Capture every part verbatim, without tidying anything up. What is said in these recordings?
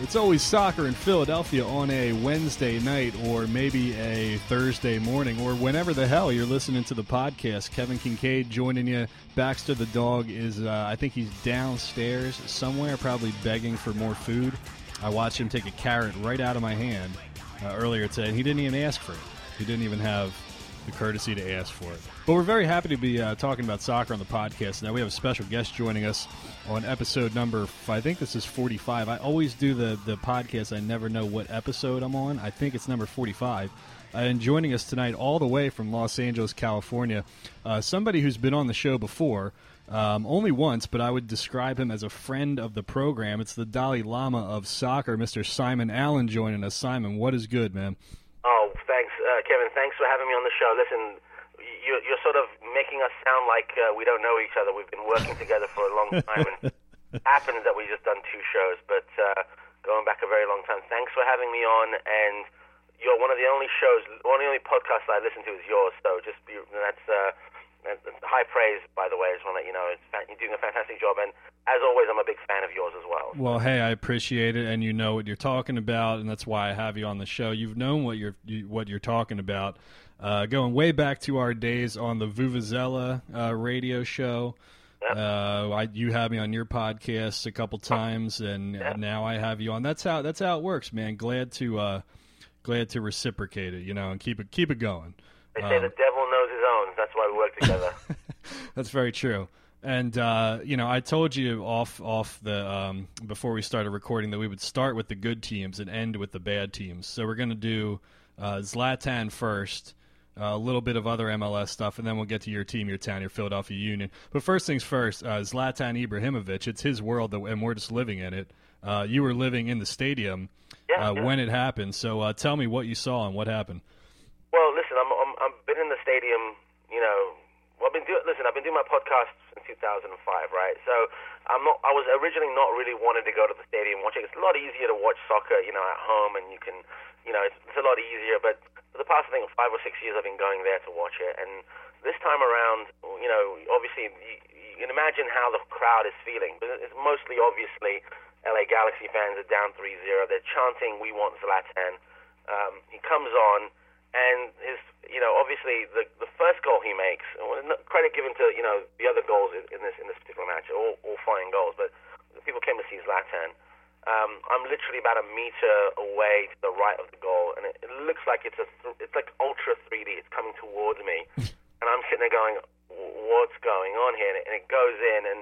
It's always soccer in Philadelphia on a Wednesday night or maybe a Thursday morning or whenever the hell you're listening to the podcast. Kevin Kincaid joining you. Baxter the dog is, uh, I think he's downstairs somewhere, probably begging for more food. I watched him take a carrot right out of my hand uh, earlier today, and he didn't even ask for it. He didn't even have the courtesy to ask for it. But we're very happy to be uh, talking about soccer on the podcast now. We have a special guest joining us on episode number, I think this is forty-five. I always do the, the podcast. I never know what episode I'm on. I think it's number forty-five. Uh, and joining us tonight all the way from Los Angeles, California, uh, somebody who's been on the show before, um, only once, but I would describe him as a friend of the program. It's the Dalai Lama of soccer, Mister Simon Allen, joining us. Simon, what is good, man? Oh, thanks, uh, Kevin. Thanks for having me on the show. Listen, you're, you're sort of making us sound like uh, we don't know each other. We've been working together for a long time, and it happens that we've just done two shows, but uh, going back a very long time. Thanks for having me on, and you're one of the only shows, one of the only podcasts I listen to is yours, so just be, that's, uh, that's high praise, by the way. I just want to let you know. It's, you're doing a fantastic job, and as always, I'm a big fan of yours as well. Well, hey, I appreciate it, and you know what you're talking about, and that's why I have you on the show. You've known what you're you, what you're talking about, uh, going way back to our days on the Vuvuzela uh, radio show. Yep. Uh, I, you had me on your podcast a couple times, and yep. now I have you on. That's how that's how it works, man. Glad to uh, glad to reciprocate it, you know, and keep it keep it going. They say um, the devil knows his own. That's why we work together. That's very true. And, uh, you know, I told you off off the um, before we started recording that we would start with the good teams and end with the bad teams. So we're going to do uh, Zlatan first, uh, a little bit of other M L S stuff, and then we'll get to your team, your town, your Philadelphia Union. But first things first, uh, Zlatan Ibrahimovic, it's his world, and we're just living in it. Uh, you were living in the stadium yeah, uh, yeah. when it happened. So uh, tell me what you saw and what happened. Well, listen, I'm, I'm, I've been in the stadium, you know, well, I've been doing, listen, I've been doing my podcast since two thousand five, right? So I'm not, I was originally not really wanting to go to the stadium watching. It's a lot easier to watch soccer, you know, at home, and you can, you know, it's, it's a lot easier. But for the past, I think, five or six years, I've been going there to watch it. And this time around, you know, obviously, you, you can imagine how the crowd is feeling. But it's mostly, obviously, L A Galaxy fans are down three zero. They're chanting, "We want Zlatan." Um, he comes on. And his, you know, obviously the the first goal he makes, credit given to, you know, the other goals in, in this in this particular match, all all fine goals, but people came to see Zlatan. Um, I'm literally about a meter away to the right of the goal, and it, it looks like it's a th- it's like ultra three D. It's coming towards me, and I'm sitting there going, "What's going on here?" And it, and it goes in, and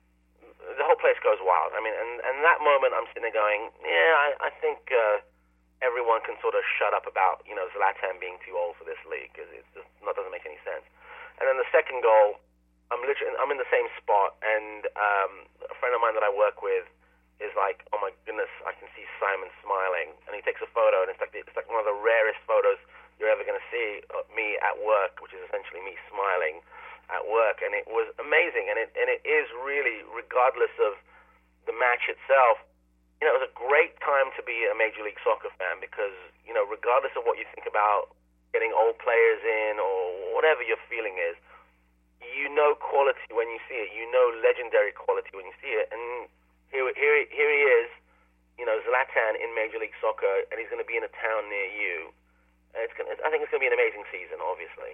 the whole place goes wild. I mean, and and that moment, I'm sitting there going, "Yeah, I, I think." Uh, Everyone can sort of shut up about, you know, Zlatan being too old for this league, because it just not doesn't make any sense. And then the second goal, I'm literally I'm in the same spot, and um, a friend of mine that I work with is like, "Oh my goodness, I can see Simon smiling," and he takes a photo, and it's like it's like one of the rarest photos you're ever going to see of me at work, which is essentially me smiling at work, and it was amazing, and it and it is really, regardless of the match itself. You know, it was a great time to be a Major League Soccer fan because, you know, regardless of what you think about getting old players in or whatever your feeling is, you know quality when you see it. You know legendary quality when you see it. And here, here, here he is, you know, Zlatan in Major League Soccer, and he's going to be in a town near you. And it's gonna, I think it's going to be an amazing season, obviously.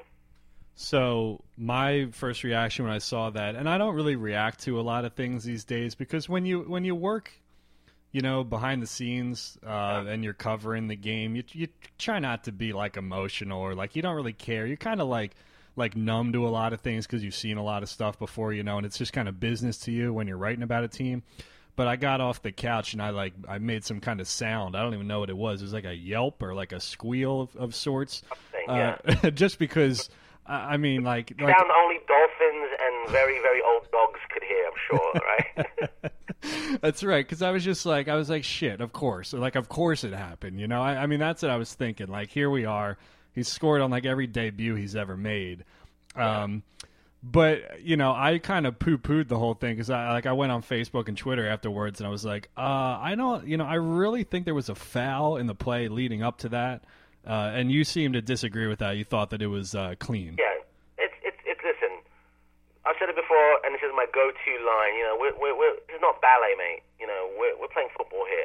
So my first reaction when I saw that, and I don't really react to a lot of things these days because when you when you work – you know, behind the scenes, uh, and you're covering the game, you you try not to be like emotional or like you don't really care. You're kind of like like numb to a lot of things because you've seen a lot of stuff before, you know, and it's just kind of business to you when you're writing about a team. But I got off the couch and I like I made some kind of sound. I don't even know what it was. It was like a yelp or like a squeal of, of sorts. Yeah. Uh, just because, I mean, like, like sound only dolphins and very very old dogs could hear, I'm sure, right? That's right, because I was just like, I was like, shit, of course. Like, of course it happened, you know? I, I mean, that's what I was thinking. Like, here we are. He's scored on, like, every debut he's ever made. Um, but, you know, I kind of poo-pooed the whole thing because, I like, I went on Facebook and Twitter afterwards, and I was like, uh, I don't, you know, I really think there was a foul in the play leading up to that. Uh, and you seemed to disagree with that. You thought that it was uh, clean. Yeah. It's, it's, it's, listen, I've said it before, and this is my go-to line. You know, we're, we're, we're, this is not ballet, mate. You know, we're, we're playing football here.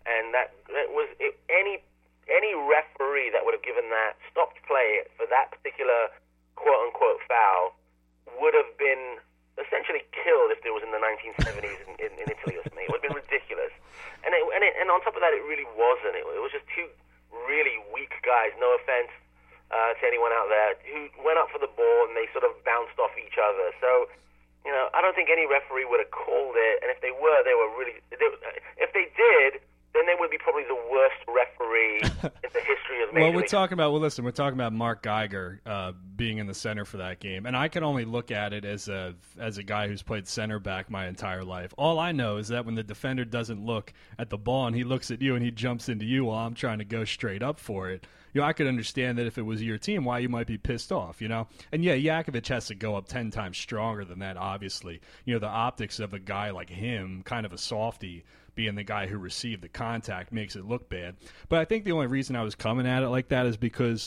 and that it was it, any any referee that would have given that stopped play for that particular quote unquote foul would have been essentially killed if it was in the nineteen seventies in, in, in Italy or something. It would have been ridiculous, and it, and it, and on top of that, it really wasn't. It, it was just two really weak guys. No offense uh, to anyone out there who went up for the ball and they sort of bounced off each other. So. You know, I don't think any referee would have called it, and if they were, they were really. They, if they did, then they would be probably the worst referee in the history of Major Well, we're League. talking about. Well, listen, we're talking about Mark Geiger uh, being in the center for that game, and I can only look at it as a as a guy who's played center back my entire life. All I know is that when the defender doesn't look at the ball and he looks at you and he jumps into you while I'm trying to go straight up for it. You know, I could understand that if it was your team, why you might be pissed off, you know? And, yeah, Yakovich has to go up ten times stronger than that, obviously. You know, the optics of a guy like him, kind of a softie, being the guy who received the contact makes it look bad. But I think the only reason I was coming at it like that is because,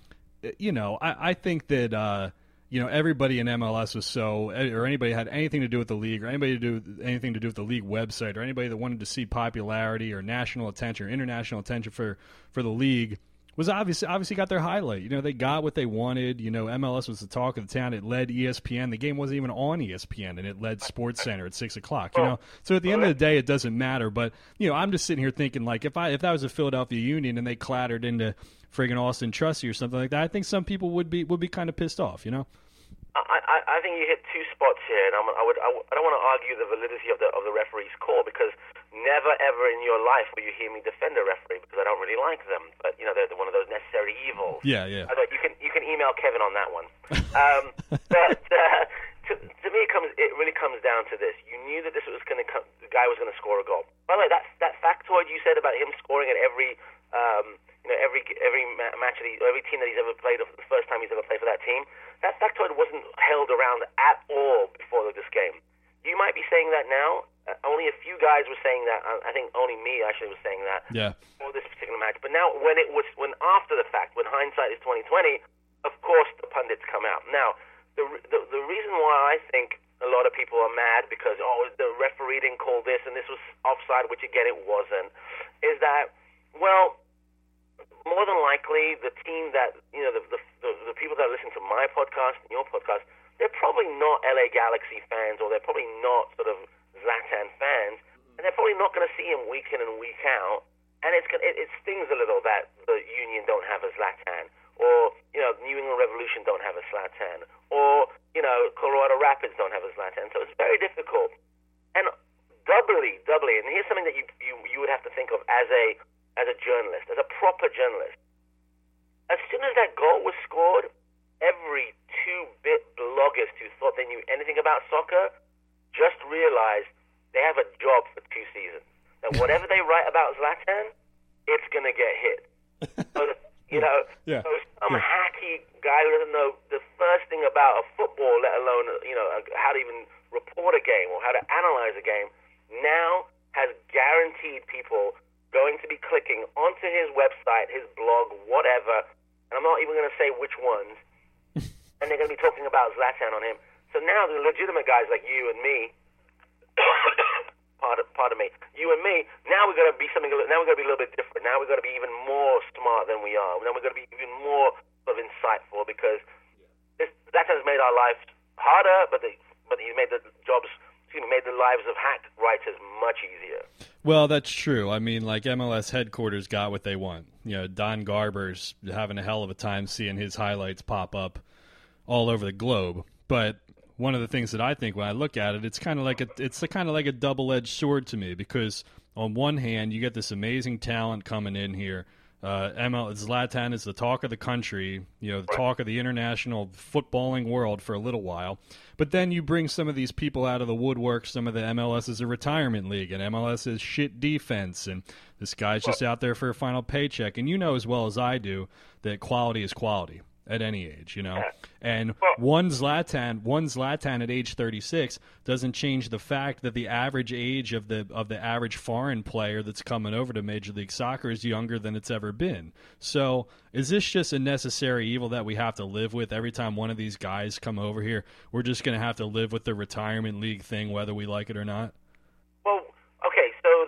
you know, I, I think that, uh, you know, everybody in M L S was so, or anybody had anything to do with the league, or anybody to do anything to do with the league website, or anybody that wanted to see popularity or national attention or international attention for, for the league, was obviously obviously got their highlight. You know, they got what they wanted. You know, M L S was the talk of the town. It led E S P N. The game wasn't even on E S P N, and it led Sports Center at six o'clock. You know, so at the end of the day, it doesn't matter. But you know, I'm just sitting here thinking, like, if I if that was a Philadelphia Union and they clattered into friggin' Austin Trusty or something like that, I think some people would be would be kind of pissed off. You know. I, I, I think you hit two spots here, and I'm, I would I, would, I don't want to argue the validity of the of the referee's call, because never ever in your life will you hear me defend a referee, because I don't really like them. But you know, they're one of those necessary evils. Yeah, yeah. I thought you can you can email Kevin on that one. Um, but uh, to, to me, it comes it really comes down to this: you knew that this was going to come, the guy was going to score a goal. By the way, that that factoid you said about him scoring at every um, you know every every match that he, every team that he's ever played, the first time he's ever played for that team. That factoid wasn't held around at all before this game. You might be saying that now. Uh, only a few guys were saying that. I, I think only me actually was saying that yeah. for this particular match. But now, when it was, when after the fact, when hindsight is twenty twenty, of course the pundits come out. Now, the the, the reason why I think a lot of people are mad because oh the referee didn't call this and this was offside, which again it wasn't, is that well. More than likely, the team that, you know, the, the the the people that listen to my podcast and your podcast, they're probably not L A Galaxy fans, or they're probably not sort of Zlatan fans, and they're probably not going to see him week in and week out. And it's it, it stings a little that the Union don't have a Zlatan, or you know, New England Revolution don't have a Zlatan, or you know, Colorado Rapids don't have a Zlatan. So it's very difficult, and doubly, doubly. And here's something that you you you would have to think of as a as a journalist, as a proper journalist. As soon as that goal was scored, every two-bit bloggers who thought they knew anything about soccer just realized they have a job for two seasons. That whatever they write about Zlatan, it's going to get hit. So, you know, yeah. so some yeah. hacky guy who doesn't know the first thing about a football, let alone, you know, how to even report a game or how to analyze a game, now has guaranteed people going to be clicking onto his website, his blog, whatever, and I'm not even going to say which ones, and they're going to be talking about Zlatan on him. So now the legitimate guys like you and me, pardon, pardon me, you and me, now we're going to be something. Now we're going to be a little bit different. Now we're going to be even more smart than we are. Now we're going to be even more sort of insightful, because this, Zlatan's made our lives harder, but the, but he's made the jobs. Made the lives of hack writers much easier. Well, that's true. I mean, like, M L S headquarters got what they want. You know, Don Garber's having a hell of a time seeing his highlights pop up all over the globe. But one of the things that I think when I look at it, it's kind of like a, it's kind of like a double-edged sword to me, because on one hand, you get this amazing talent coming in here. Uh, M L Zlatan is the talk of the country, you know, the talk of the international footballing world for a little while. But then you bring some of these people out of the woodwork. Some of the M L S is a retirement league, and M L S is shit defense, and this guy's just out there for a final paycheck. And you know as well as I do that quality is quality at any age, you know. And one Zlatan, one Zlatan at age thirty-six doesn't change the fact that the average age of the of the average foreign player that's coming over to Major League Soccer is younger than it's ever been. So is this just a necessary evil that we have to live with every time one of these guys come over here? We're just going to have to live with the retirement league thing, whether we like it or not? Well, okay, so the retirement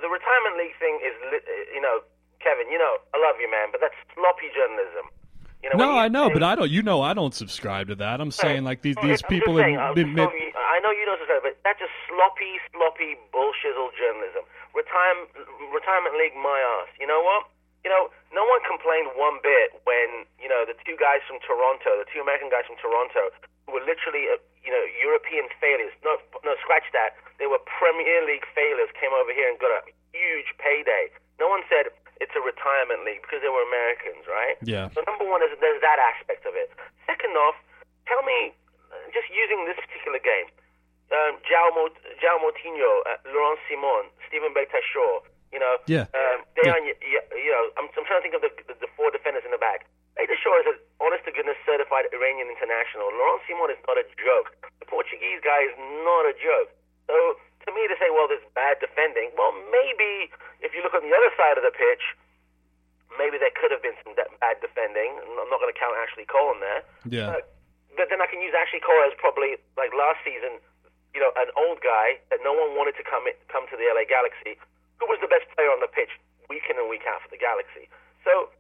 retirement league thing is, you know, Kevin, you know, I love you, man, but that's sloppy journalism. You know, no, you I know, say, but I don't. You know, I don't subscribe to that. I'm saying like these these I'm people. Just saying, in, I'm in, so, I know you don't subscribe, but that's just sloppy, sloppy bullshizzle journalism. Retirement, retirement league, my ass. You know what? You know, no one complained one bit when you know the two guys from Toronto, the two American guys from Toronto, who were literally, uh, you know, European failures. No, no, scratch that. They were Premier League failures. Came over here and got a huge payday. No one said it's a retirement league because they were Americans, right? Yeah. So number one is there's that aspect of it. Second off, tell me, just using this particular game, um, João Mot- João Moutinho, uh, Laurent Simon, Stephen Beitashour, you know, yeah. um, they yeah. are, you, you know, I'm, I'm trying to think of the, the, the four defenders in the back. Beitashour is an honest-to-goodness certified Iranian international. Laurent Simon is not a joke. The Portuguese guy is not a joke. So to me to say, well, there's bad defending, well, maybe if you look on the other side of the pitch, maybe there could have been some bad defending. I'm not going to count Ashley Cole in there. Yeah. Uh, but then I can use Ashley Cole as probably, like last season, you know, an old guy that no one wanted to come in, come to the L A Galaxy, who was the best player on the pitch week in and week out for the Galaxy. So,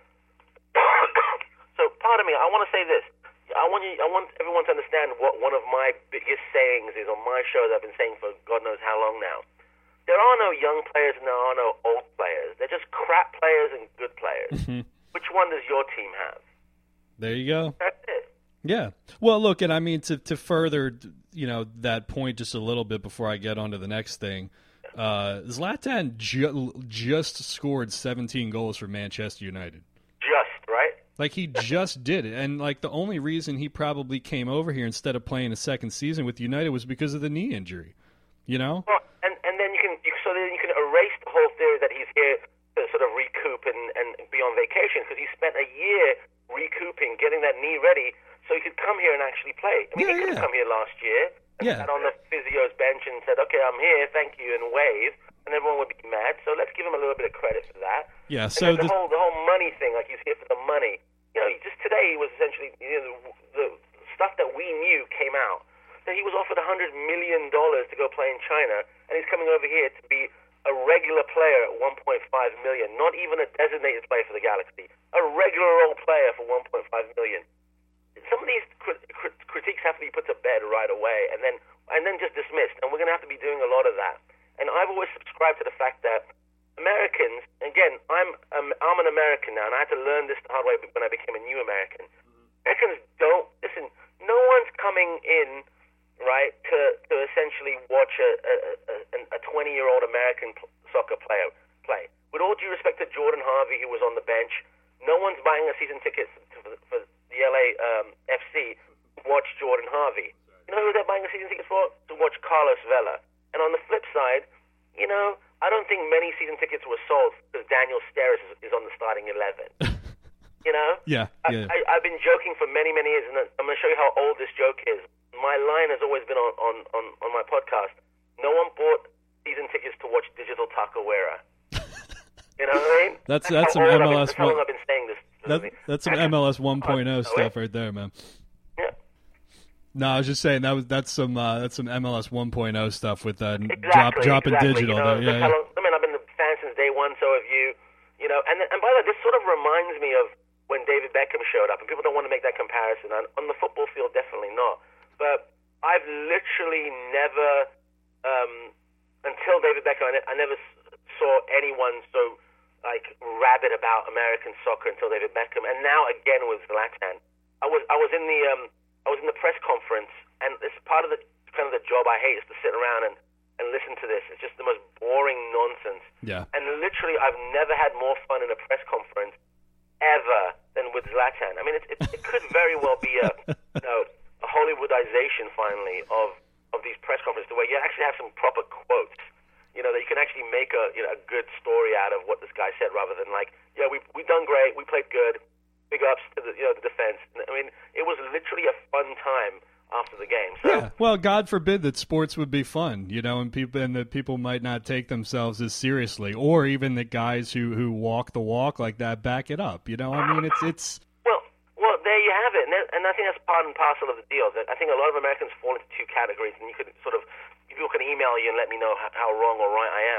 so pardon me, I want to say this. I want you, I want everyone to understand what one of my biggest sayings is on my show that I've been saying for God knows how long now. There are no young players and there are no old players. They're just crap players and good players. Mm-hmm. Which one does your team have? There you go. That's it. Yeah. Well, look, and I mean, to, to further, you know, that point just a little bit before I get on to the next thing, uh, Zlatan ju- just scored seventeen goals for Manchester United. Just, right? Like, he just did it. And, like, the only reason he probably came over here instead of playing a second season with United was because of the knee injury, you know? Well, and, and then you can, you, so then you can erase the whole theory that he's here to sort of recoup and, and be on vacation, because he spent a year recouping, getting that knee ready, so he could come here and actually play. I mean, yeah, he could yeah. have come here last year and yeah. sat on the physio's bench and said, okay, I'm here, thank you, and wave, and everyone would be mad. So let's give him a little bit of credit for that. Yeah, and so the, the whole the whole money thing, like he's here for the money. You know, just today he was essentially, you know, the, the stuff that we knew came out. That he was offered one hundred million dollars to go play in China, and he's coming over here to be a regular player at one point five million dollars, not even a designated player for the Galaxy. A regular old player for one point five million dollars. Some of these crit- crit- critiques have to be put to bed right away, and then and then just dismissed. And we're going to have to be doing a lot of that. And I've always subscribed to the fact that Americans, again, I'm um, I'm an American now, and I had to learn this the hard way when I became a new American. Americans don't, listen, no one's coming in, right, to, to essentially watch a, a, a twenty-year-old American soccer player play. With all due respect to Jordan Harvey, who was on the bench, no one's buying a season ticket for, for the L A um, F C to watch Jordan Harvey. You know who they're buying a season ticket for? To watch Carlos Vela. And on the flip side, you know, I don't think many season tickets were sold because Daniel Steres is, is on the starting eleven. You know? Yeah, yeah. I, I, I've been joking for many, many years, and I'm going to show you how old this joke is. My line has always been on, on, on, on my podcast. No one bought season tickets to watch Digital Taquera. You know what I mean? That's that's, that's some M L S. M L S. Been, that's how long I've been saying this. That, that's some M L S one point oh oh, stuff right there, man. Yeah. No, I was just saying that was that's some uh, that's some M L S one point oh stuff with uh, exactly, drop dropping exactly. digital. You know, there. Yeah, yeah. Long, I mean, I've been a fan since day one. So have you. You know, and and by the way, this sort of reminds me of when David Beckham showed up, and people don't want to make that comparison. On, on the football field, definitely not. But I've literally never, um, until David Beckham, I, ne- I never saw anyone so like rabid about American soccer until David Beckham, and now again with Zlatan. I was I was in the um, I was in the press conference, and it's part of the kind of the job I hate is to sit around and, and listen to this. It's just the most boring nonsense. Yeah. And literally, I've never had more fun in a press conference ever than with Zlatan. I mean, it, it, it could very well be a, you know, a Hollywoodization finally of of these press conferences, where you actually have some proper quotes. You know, that you can actually make a you know a good story out of what this guy said, rather than like, yeah, we we done great, we played good, big ups to the you know the defense. I mean, it was literally a fun time after the game. So, yeah. Well, God forbid that sports would be fun, you know, and people and that people might not take themselves as seriously, or even the guys who, who walk the walk like that back it up. You know, I mean, it's it's. Well, well, there you have it, and, that, and I think that's part and parcel of the deal. That I think a lot of Americans fall into two categories, and you could sort of people can email you and let me know how, how wrong or right I am.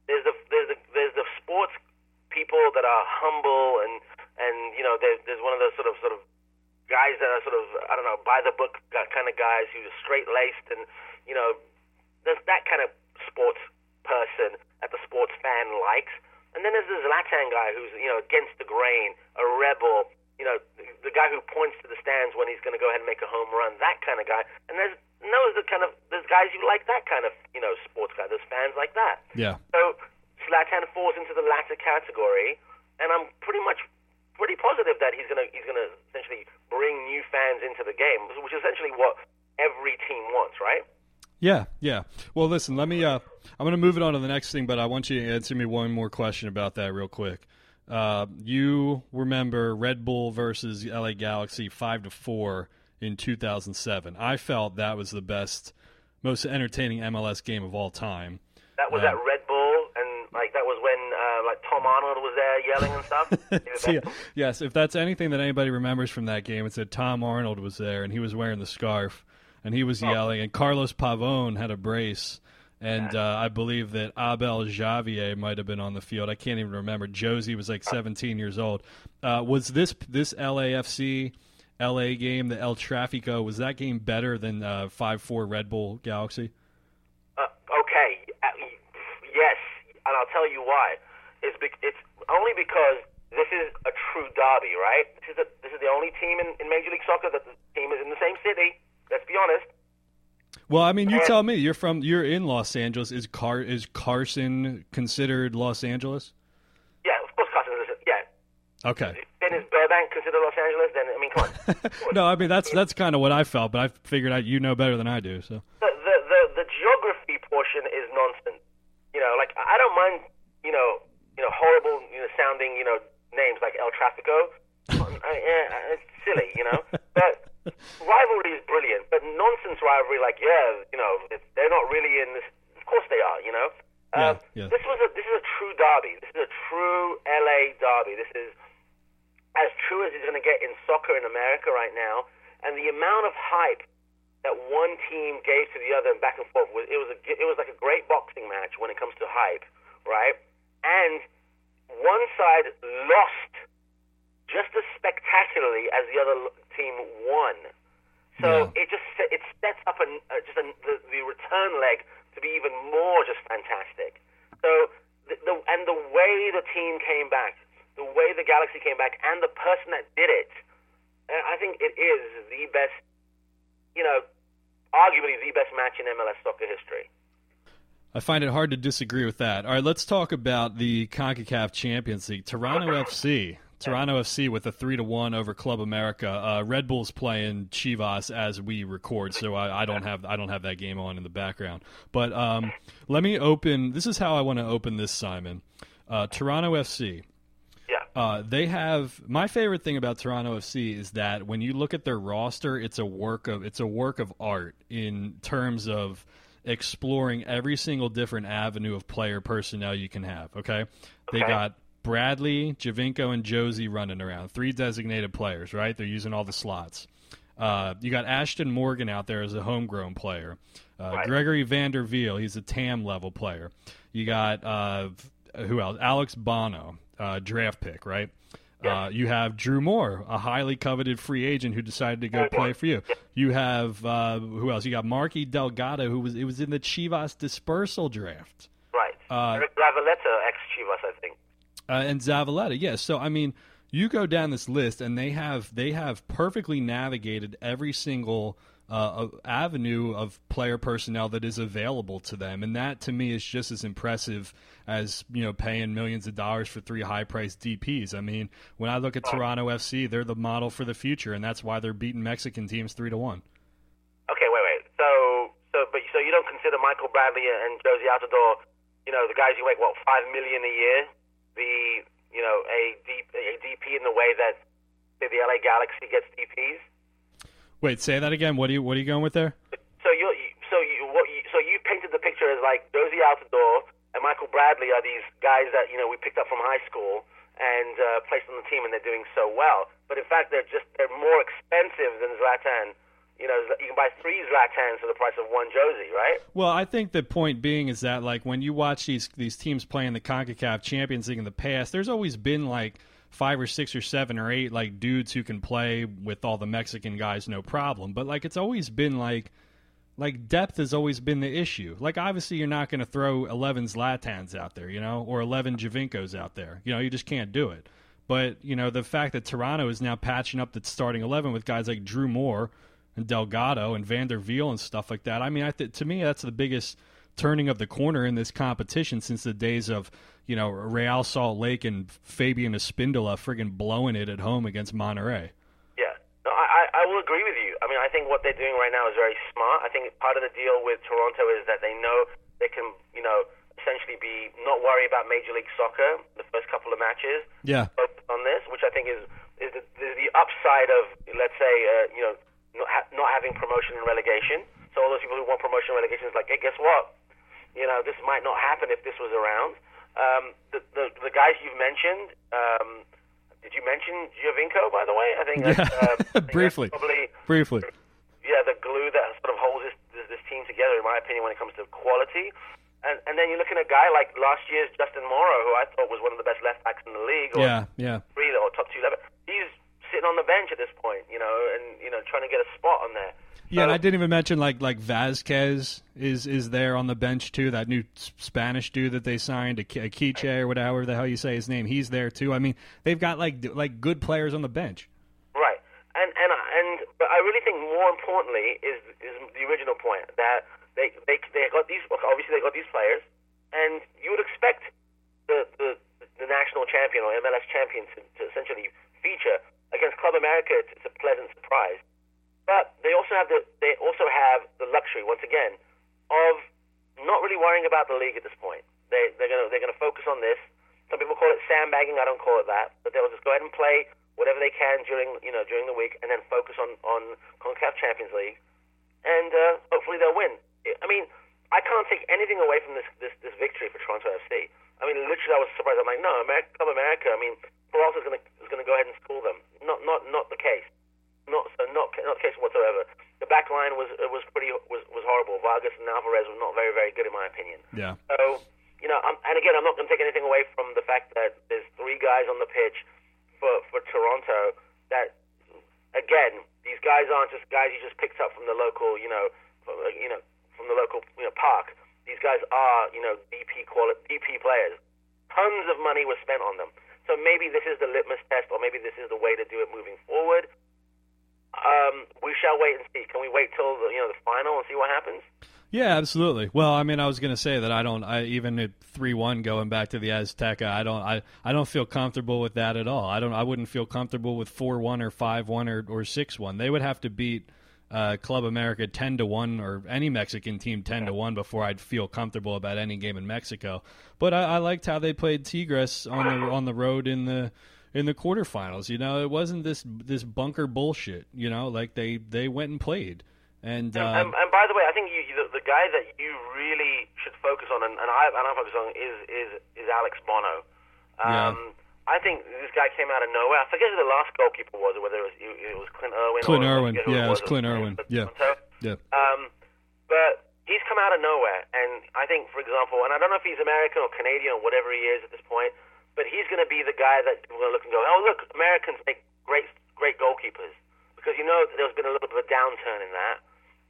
there's the there's the there's the sports people that are humble and and you know there, there's one of those sort of sort of guys that are sort of I don't know by the book kind of guys who are straight laced and you know there's that kind of sports person that the sports fan likes. And then there's the Zlatan guy who's, you know, against the grain, a rebel, you know, the guy who points to the stands when he's going to go ahead and make a home run, that kind of guy. And there's no, the kind of there's guys who like that kind of, you know, sports guy. There's fans like that. Yeah. So Zlatan falls into the latter category, and I'm pretty much pretty positive that he's gonna he's gonna essentially bring new fans into the game, which is essentially what every team wants, right? Yeah, yeah. Well, listen, let me, uh, I'm going to move it on to the next thing, but I want you to answer me one more question about that real quick. Uh, you remember Red Bull versus L A Galaxy five to four in two thousand seven. I felt that was the best, most entertaining M L S game of all time. That was uh, at Red Bull, and like that was when uh, like Tom Arnold was there yelling and stuff. See, yes, if that's anything that anybody remembers from that game, it's that Tom Arnold was there, and he was wearing the scarf. And he was yelling, and Carlos Pavón had a brace, and uh, I believe that Abel Javier might have been on the field. I can't even remember. Josie was like seventeen years old. Uh, was this this L A F C L A game, the El Tráfico, was that game better than uh, five four Red Bull Galaxy? Uh, okay, uh, yes, and I'll tell you why. It's be- it's only because this is a true derby, right? This is a, this is the only team in, in Major League Soccer that the team is in the same city. Let's be honest. Well, I mean, you tell me. You're from. You're in Los Angeles. Is Car is Carson considered Los Angeles? Yeah, of course, Carson is. Yeah. Okay. Then is Burbank considered Los Angeles? Then I mean, come on. No, I mean that's that's kind of what I felt, but I figured out you know better than I do. So the, the the the geography portion is nonsense. You know, like I don't mind. You know, you know, horrible, you know, sounding, you know, names like El Tráfico. I, yeah, it's silly, you know, but. Rivalry is brilliant, but nonsense rivalry, like yeah, you know, it's, they're not really in this. Of course they are, you know. Yeah, um, yeah. This was a this is a true derby. This is a true L A derby. This is as true as it's going to get in soccer in America right now. And the amount of hype that one team gave to the other and back and forth was it was a it was like a great boxing match when it comes to hype, right? And one side lost just as spectacularly as the other team won. So yeah. it just it sets up an, uh, just a, the, the return leg to be even more just fantastic. So the, the and the way the team came back, the way the Galaxy came back, and the person that did it, uh, I think it is the best, you know, arguably the best match in M L S soccer history. I find it hard to disagree with that. All right, let's talk about the CONCACAF Champions League. Toronto F C. Toronto F C with a three to one over Club America. Uh, Red Bull's playing Chivas as we record, so I, I don't have I don't have that game on in the background. But um, let me open. This is how I want to open this, Simon. Uh, Toronto F C. Yeah. Uh, they have my favorite thing about Toronto F C is that when you look at their roster, it's a work of it's a work of art in terms of exploring every single different avenue of player personnel you can have. Okay, they Okay. got Bradley, Javinko, and Josie running around. Three designated players, right? They're using all the slots. Uh, you got Ashton Morgan out there as a homegrown player. Uh, Right. Gregory Vanderveel, he's a T A M level player. You got, uh, who else? Alex Bono, uh, draft pick, right? Uh, you have Drew Moore, a highly coveted free agent who decided to go play for you. You have, uh, who else? You got Marky Delgado, who was it was in the Chivas dispersal draft. Right. Uh, Eric Lavaleta, ex-Chivas, I think. Uh, and Zavaleta, yes. Yeah. So I mean, you go down this list, and they have they have perfectly navigated every single uh, avenue of player personnel that is available to them, and that to me is just as impressive as you know paying millions of dollars for three high-priced D Ps. I mean, when I look at Toronto F C, they're the model for the future, and that's why they're beating Mexican teams three to one. Okay, wait, wait. So, so, but so you don't consider Michael Bradley and Josie Altidore, you know, the guys who make what five million a year? The you know a, D, a D P in the way that say, the L A Galaxy gets D Ps. Wait, say that again. What are you What are you going with there? So you so you what you, so you painted the picture as like Josie Altidore and Michael Bradley are these guys that you know we picked up from high school and uh, placed on the team and they're doing so well. But in fact, they're just they're more expensive than Zlatan, you know, you can buy three Zlatans for the price of one Josie, right? Well, I think the point being is that, like, when you watch these these teams play in the CONCACAF Champions League in the past, there's always been, like, five or six or seven or eight, like, dudes who can play with all the Mexican guys, no problem. But, like, it's always been, like, like depth has always been the issue. Like, obviously, you're not going to throw eleven Zlatans out there, you know, or eleven Javinkos out there. You know, you just can't do it. But, you know, the fact that Toronto is now patching up the starting eleven with guys like Drew Moore and Delgado and Van der Veal and stuff like that, I mean, I th- to me, that's the biggest turning of the corner in this competition since the days of, you know, Real Salt Lake and Fabian Espindola friggin' blowing it at home against Monterrey. Yeah. No, I, I will agree with you. I mean, I think what they're doing right now is very smart. I think part of the deal with Toronto is that they know they can, you know, essentially be not worry about Major League Soccer the first couple of matches. Yeah. On this, which I think is is the, is the upside of, let's say, uh, you know, not, ha- not having promotion and relegation. So all those people who want promotion and relegation is like, hey, guess what? You know, this might not happen if this was around. Um, the, the the guys you've mentioned. Um, did you mention Javinko, by the way? I think that's, yeah. uh, I think briefly. that's probably briefly. Yeah, the glue that sort of holds this, this this team together, in my opinion, when it comes to quality. And and then you're looking at a guy like last year's Justin Morrow, who I thought was one of the best left backs in the league. Or yeah, yeah. Three or top two level. He's sitting on the bench at this point, you know, and you know, trying to get a spot on there. Yeah, and I didn't even mention like like Vazquez is is there on the bench too. That new Spanish dude that they signed, Akiche or whatever the hell you say his name, he's there too. I mean, they've got like like good players on the bench. Right, and and and but I really think more importantly is is the original point that they they they got these obviously they got these players, and you would expect the the, the national champion or M L S champion to, to essentially feature against Club America. It's, it's a pleasant surprise. But they also have the they also have the luxury once again of not really worrying about the league at this point. They they're gonna they're gonna focus on this. Some people call it sandbagging. I don't call it that. But they'll just go ahead and play whatever they can during you know during the week, and then focus on on CONCACAF Champions League, and uh, hopefully they'll win. I mean, I can't take anything away from this this, this victory for Toronto F C. I mean, literally, I was surprised. I'm like, no, America, Club America. I mean, Peralta's gonna is gonna go ahead and school them. Not not not the case. Not so not not the case whatsoever. The back line was was pretty was, was horrible. Vargas and Alvarez were not very very good in my opinion. Yeah. So you know, I'm, and again, I'm not going to take anything away from the fact that there's three guys on the pitch for for Toronto. That again, these guys aren't just guys you just picked up from the local, you know, from, you know, from the local you know park. These guys are you know D P quality D P players. Tons of money was spent on them. So maybe this is the litmus test, or maybe this is the way to do it moving forward. Um, we shall wait and see. Can we wait till the, you know the final and see what happens? Yeah, absolutely. Well, I mean, I was going to say that I don't. I even at three one going back to the Azteca, I don't. I, I don't feel comfortable with that at all. I don't. I wouldn't feel comfortable with four one or five one or or six one. They would have to beat uh, Club America ten to one or any Mexican team ten to one before I'd feel comfortable about any game in Mexico. But I, I liked how they played Tigres on the on the road in the. in the quarterfinals. You know, it wasn't this this bunker bullshit. You know, like they, they went and played. And, uh, and, and and by the way, I think you, the, the guy that you really should focus on, and, and I and I focus on is is is Alex Bono. Um, yeah. I think this guy came out of nowhere. I forget who the last goalkeeper was, or whether it was, it was Clint Irwin. Clint or, Irwin. It yeah, it was, was Clint Irwin. Yeah. Yeah. Um, but he's come out of nowhere, and I think, for example, and I don't know if he's American or Canadian or whatever he is at this point, but he's going to be the guy that we're going to look and go, oh, look, Americans make great great goalkeepers. Because you know there's been a little bit of a downturn in that.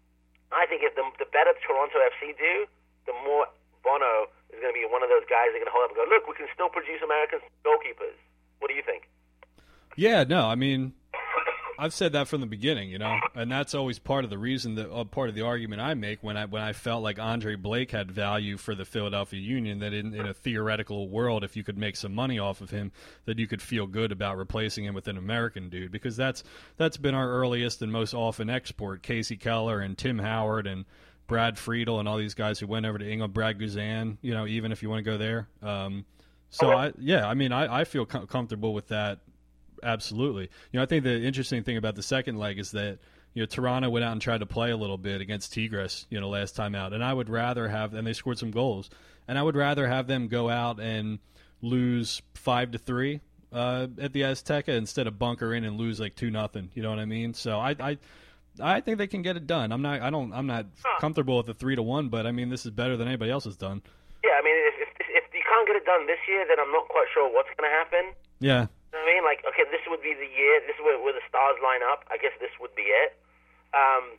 I think if the, the better Toronto F C do, the more Bono is going to be one of those guys that are going to hold up and go, look, we can still produce American goalkeepers. What do you think? Yeah, no, I mean, I've said that from the beginning, you know, and that's always part of the reason, that uh, part of the argument I make when I when I felt like Andre Blake had value for the Philadelphia Union, that in, in a theoretical world, if you could make some money off of him, that you could feel good about replacing him with an American dude, because that's that's been our earliest and most often export. Casey Keller and Tim Howard and Brad Friedel and all these guys who went over to England, Brad Guzan, you know, even if you want to go there. Um, so, I, yeah, I mean, I, I feel com- comfortable with that. Absolutely. You know, I think the interesting thing about the second leg is that, you know, Toronto went out and tried to play a little bit against Tigres, you know, last time out. And I would rather have, and they scored some goals, and I would rather have them go out and lose five to three uh, at the Azteca instead of bunker in and lose like two nothing. You know what I mean? So I, I I think they can get it done. I'm not. I don't. I'm not huh. comfortable with the three to one, but I mean, this is better than anybody else has done. Yeah, I mean, if if, if you can't get it done this year, then I'm not quite sure what's going to happen. Yeah. You know what I mean? Like, okay, this would be the year. This is where, where the stars line up. I guess this would be it. Um,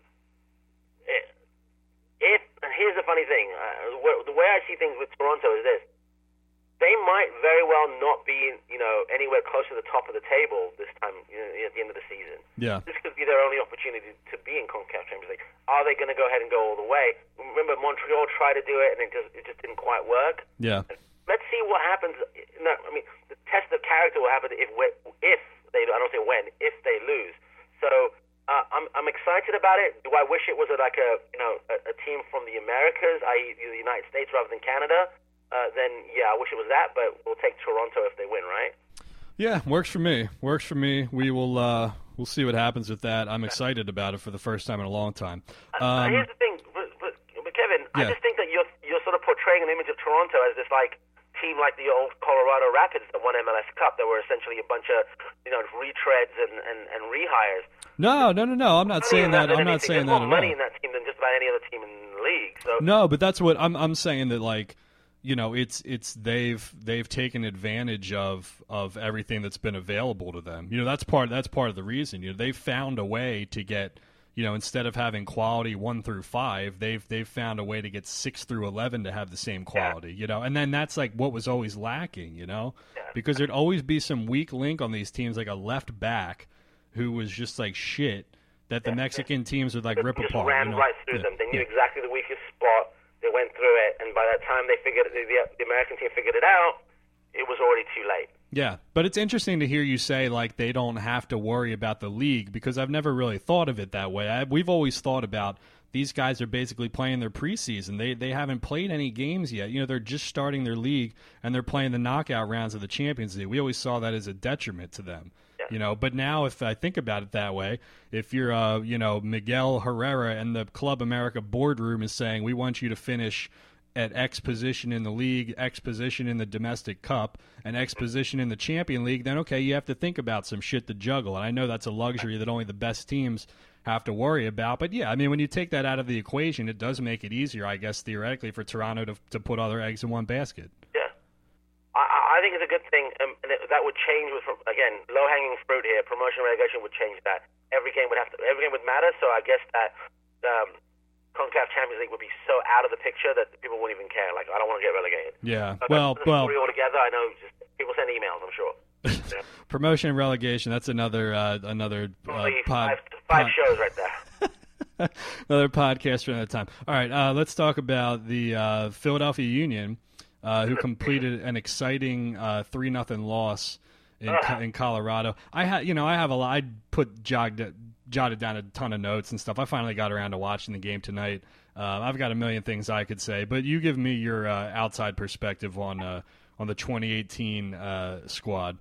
if and here's the funny thing, uh, the way I see things with Toronto is this: they might very well not be, you know, anywhere close to the top of the table this time, you know, at the end of the season. Yeah. This could be their only opportunity to be in CONCACAF Champions League. Are they going to go ahead and go all the way? Remember, Montreal tried to do it, and it just it just didn't quite work. Yeah. Let's see what happens. No, I mean, the test of character will happen if if they. I don't say when. If they lose. So. Uh, I'm I'm excited about it. Do I wish it was a, like a you know a, a team from the Americas, that is the United States rather than Canada? Uh, then yeah, I wish it was that. But we'll take Toronto if they win, right? Yeah, works for me. Works for me. We will uh, we'll see what happens with that. I'm excited about it for the first time in a long time. Um, uh, here's the thing, but, but, but Kevin, yeah. I just think that you're you're sort of portraying an image of Toronto as this like team like the old Colorado Rapids that won M L S Cup. That were essentially a bunch of you know retreads and, and, and rehires. No, no, no, no. I'm not saying that. I'm not saying that at all. There's more money in that team than just about any other team in the league. So. No, but that's what I'm. I'm saying that like, you know, it's it's they've they've taken advantage of of everything that's been available to them. You know, that's part that's part of the reason. You know, they've found a way to get. You know, instead of having quality one through five, they've they've found a way to get six through eleven to have the same quality. Yeah. You know, and then that's like what was always lacking. You know, yeah. because there'd always be some weak link on these teams, like a left back who was just like shit that the yeah. Mexican teams would like just, rip just apart. Ran you know? right through yeah. them. They knew yeah. exactly the weakest spot. They went through it, and by that time they figured the, the American team figured it out. It was already too late. Yeah, but it's interesting to hear you say like they don't have to worry about the league because I've never really thought of it that way. I, we've always thought about these guys are basically playing their preseason. They they haven't played any games yet. You know, they're just starting their league and they're playing the knockout rounds of the Champions League. We always saw that as a detriment to them. Yeah. You know, but now if I think about it that way, if you're uh, you know, Miguel Herrera and the Club America boardroom is saying we want you to finish at X position in the league, X position in the domestic cup, and X position in the Champion League, then okay, you have to think about some shit to juggle. And I know that's a luxury that only the best teams have to worry about. But yeah, I mean, when you take that out of the equation, it does make it easier, I guess, theoretically, for Toronto to to put all their eggs in one basket. Yeah. I, I think it's a good thing, um, and it, that would change with, again, low-hanging fruit here. Promotion relegation would change that. Every game would have to, every game would matter, so I guess that um, CONCACAF Champions League would be so out of the picture that people wouldn't even care. Like, I don't want to get relegated. Yeah, so well, well. Altogether, I know just people send emails, I'm sure. Yeah. Promotion and relegation, that's another uh, another uh, pod, five, five pod. shows right there. Another podcast for another time. All right, uh, let's talk about the uh, Philadelphia Union, uh, who completed an exciting uh, three nothing loss in uh. in Colorado. I had, you know, I have a lot. I put jogged, jotted down a ton of notes and stuff. I finally got around to watching the game tonight. Uh, I've got a million things I could say, but you give me your uh, outside perspective on uh, on the twenty eighteen uh, squad.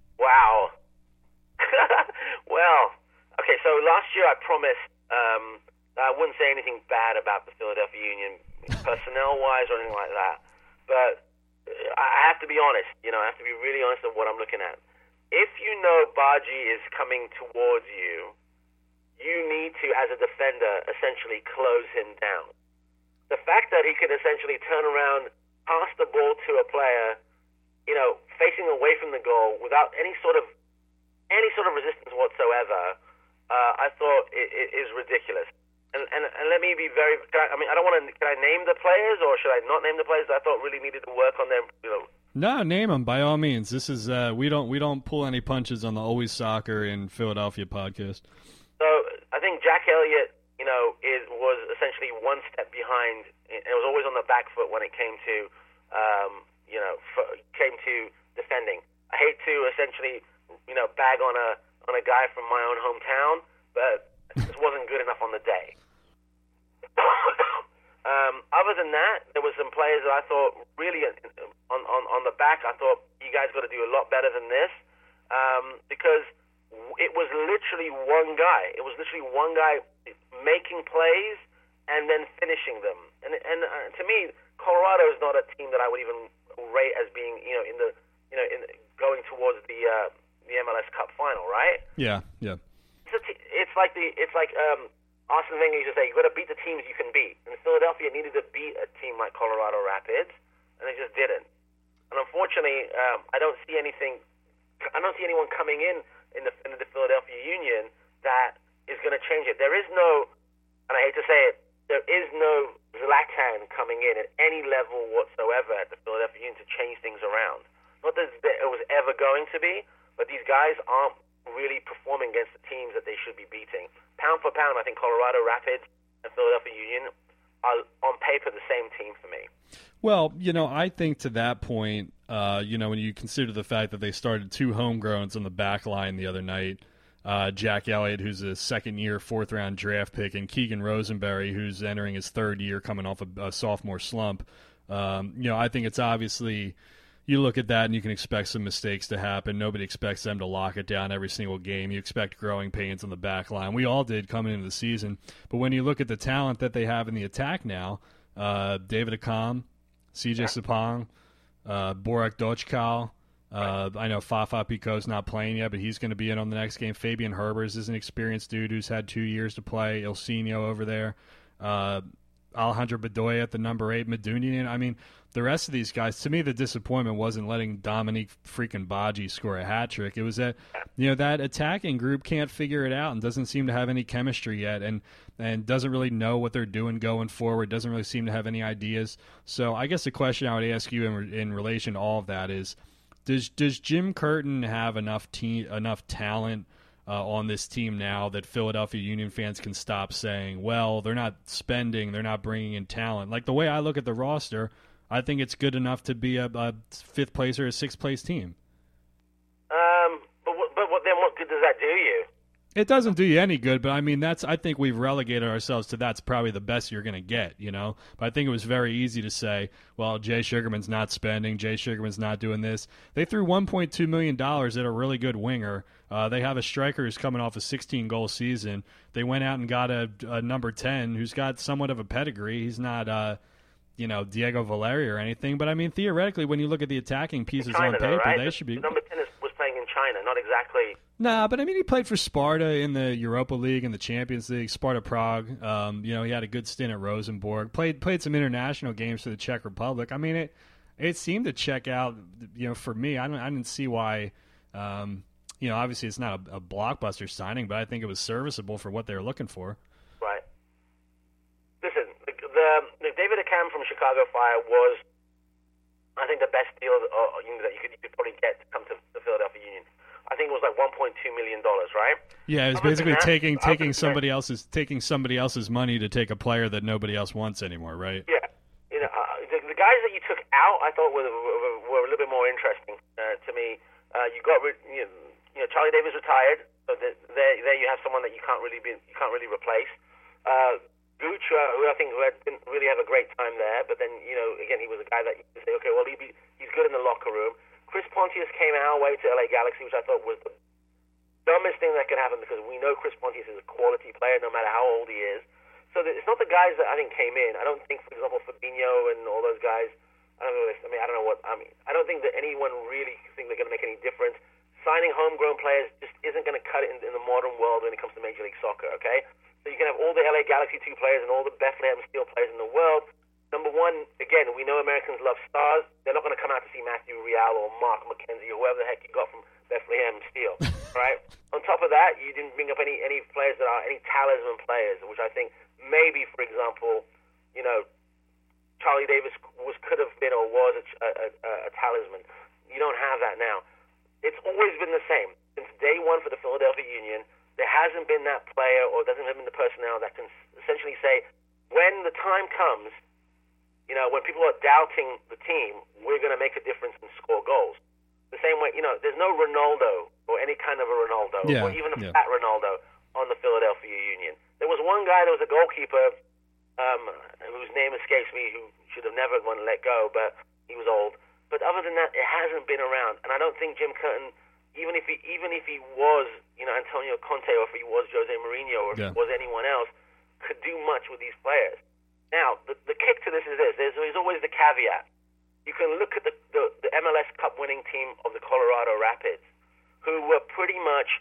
Wow. Well, okay. So last year I promised. Um, I wouldn't say anything bad about the Philadelphia Union, personnel-wise or anything like that. But I have to be honest. You know, I have to be really honest of what I'm looking at. If you know Baji is coming towards you, you need to, as a defender, essentially close him down. The fact that he could essentially turn around, pass the ball to a player, you know, facing away from the goal without any sort of any sort of resistance whatsoever, uh, I thought it, it is ridiculous. And, and and let me be very. Can I, I mean, I don't want to. Can I name the players, or should I not name the players that I thought really needed to work on them? You know. No, name them by all means. This is uh, we don't we don't pull any punches on the Always Soccer in Philadelphia podcast. So I think Jack Elliott, you know, is was essentially one step behind. It was always on the back foot when it came to, um, you know, for, came to defending. I hate to essentially, you know, bag on a on a guy from my own hometown, but it just wasn't good enough on the day. um, other than that, there were some players that I thought really on, on, on the back, I thought you guys got to do a lot better than this um, because it was literally one guy. It was literally one guy making plays and then finishing them. And and uh, to me, Colorado is not a team that I would even rate as being, you know, in the, you know, in going towards the uh, the M L S Cup final, right? Yeah, yeah. It's, a t- it's like the it's like um, Arsene Wenger used to say, you've got to beat the teams you can beat. And Philadelphia needed to beat a team like Colorado Rapids, and they just didn't. And unfortunately, um, I don't see anything, I don't see anyone coming in in the, in the Philadelphia Union that is going to change it. There is no, and I hate to say it, there is no Zlatan coming in at any level whatsoever at the Philadelphia Union to change things around. Not that it was ever going to be, but these guys aren't really performing against the teams that they should be beating. Pound for pound, I think Colorado Rapids and Philadelphia Union are on paper the same team for me. Well, you know, I think to that point, uh, you know, when you consider the fact that they started two homegrowns on the back line the other night, uh, Jack Elliott, who's a second-year, fourth-round draft pick, and Keegan Rosenberry, who's entering his third year coming off a, a sophomore slump, um, you know, I think it's obviously – you look at that and you can expect some mistakes to happen. Nobody expects them to lock it down every single game. You expect growing pains on the back line. We all did coming into the season. But when you look at the talent that they have in the attack now, uh, David Akam, C J Sapong, uh, Borek Dochkal, uh, I know Fafa Pico's not playing yet, but he's going to be in on the next game. Fabian Herbers is an experienced dude who's had two years to play. Ilsinho over there. Uh, Alejandro Bedoya at the number eight. Medunian. I mean, the rest of these guys, to me, the disappointment wasn't letting Dominique freaking Baji score a hat trick. It was that, you know, that attacking group can't figure it out and doesn't seem to have any chemistry yet, and and doesn't really know what they're doing going forward. Doesn't really seem to have any ideas. So I guess the question I would ask you in, in relation to all of that is, does does Jim Curtin have enough team enough talent Uh, on this team now that Philadelphia Union fans can stop saying, well, they're not spending, they're not bringing in talent? Like, the way I look at the roster, I think it's good enough to be a, a fifth place or a sixth place team. Um, but what, but what, then what good does that do you? It doesn't do you any good, but I mean, that's, I think we've relegated ourselves to that's probably the best you're going to get, you know? But I think it was very easy to say, well, Jay Sugarman's not spending, Jay Sugarman's not doing this. They threw one point two million dollars at a really good winger. Uh, they have a striker who's coming off a sixteen-goal season. They went out and got a, a number ten who's got somewhat of a pedigree. He's not, uh, you know, Diego Valeri or anything. But, I mean, theoretically, when you look at the attacking pieces China, on paper, though, right? they the, should be – number ten is, was playing in China, not exactly – Nah, but, I mean, he played for Sparta in the Europa League and the Champions League, Sparta Prague. Um, you know, he had a good stint at Rosenborg. Played played some international games for the Czech Republic. I mean, it it seemed to check out, you know, for me. I, don't, I didn't see why um, – you know, obviously it's not a, a blockbuster signing, but I think it was serviceable for what they were looking for. Right. Listen, the, the, the David Akam from Chicago Fire was, I think, the best deal uh, you know, that you could, you could probably get to come to the Philadelphia Union. I think it was like one point two million dollars, right? Yeah, it was basically that, taking taking somebody else's taking somebody else's money to take a player that nobody else wants anymore, right? Yeah. You know, uh, the, the guys that you took out, I thought were were, were a little bit more interesting uh, to me. Uh, you got rid. You know, You know, Charlie Davis retired, so there, there you have someone that you can't really be, you can't really replace. Uh, Gooch, uh, who I think who had, didn't really have a great time there, but then you know, again, he was a guy that you could say, okay, well, he be, he's good in the locker room. Chris Pontius came our way to L A Galaxy, which I thought was the dumbest thing that could happen because we know Chris Pontius is a quality player, no matter how old he is. So it's not the guys that I think came in. I don't think, for example, Fabinho and all those guys. I don't know. I mean, I don't know what. I mean, I don't think that anyone really think they're going to make any difference. Signing homegrown players just isn't going to cut it in, in the modern world when it comes to Major League Soccer, okay? So you can have all the L A Galaxy two players and all the Bethlehem Steel players in the world. Number one, again, we know Americans love stars. They're not going to come out to see Matthew Real or Mark McKenzie or whoever the heck you got from Bethlehem Steel, right? On top of that, you didn't bring up any, any players that are any talisman players, which I think maybe, for example, you know, Charlie Davis was could have been or was a, a, a, a talisman. You don't have that now. It's always been the same. Since day one for the Philadelphia Union, there hasn't been that player or doesn't have been the personnel that can essentially say, when the time comes, you know, when people are doubting the team, we're going to make a difference and score goals. The same way, you know, there's no Ronaldo or any kind of a Ronaldo yeah, or even a yeah. fat Ronaldo on the Philadelphia Union. There was one guy that was a goalkeeper um, whose name escapes me who should have never been let go, but he was old. But other than that, it hasn't been around, and I don't think Jim Curtin, even if he even if he was, you know, Antonio Conte, or if he was Jose Mourinho, or if yeah. he was anyone else, could do much with these players. Now, the, the kick to this is this: there's, there's always the caveat. You can look at the, the, the M L S Cup winning team of the Colorado Rapids, who were pretty much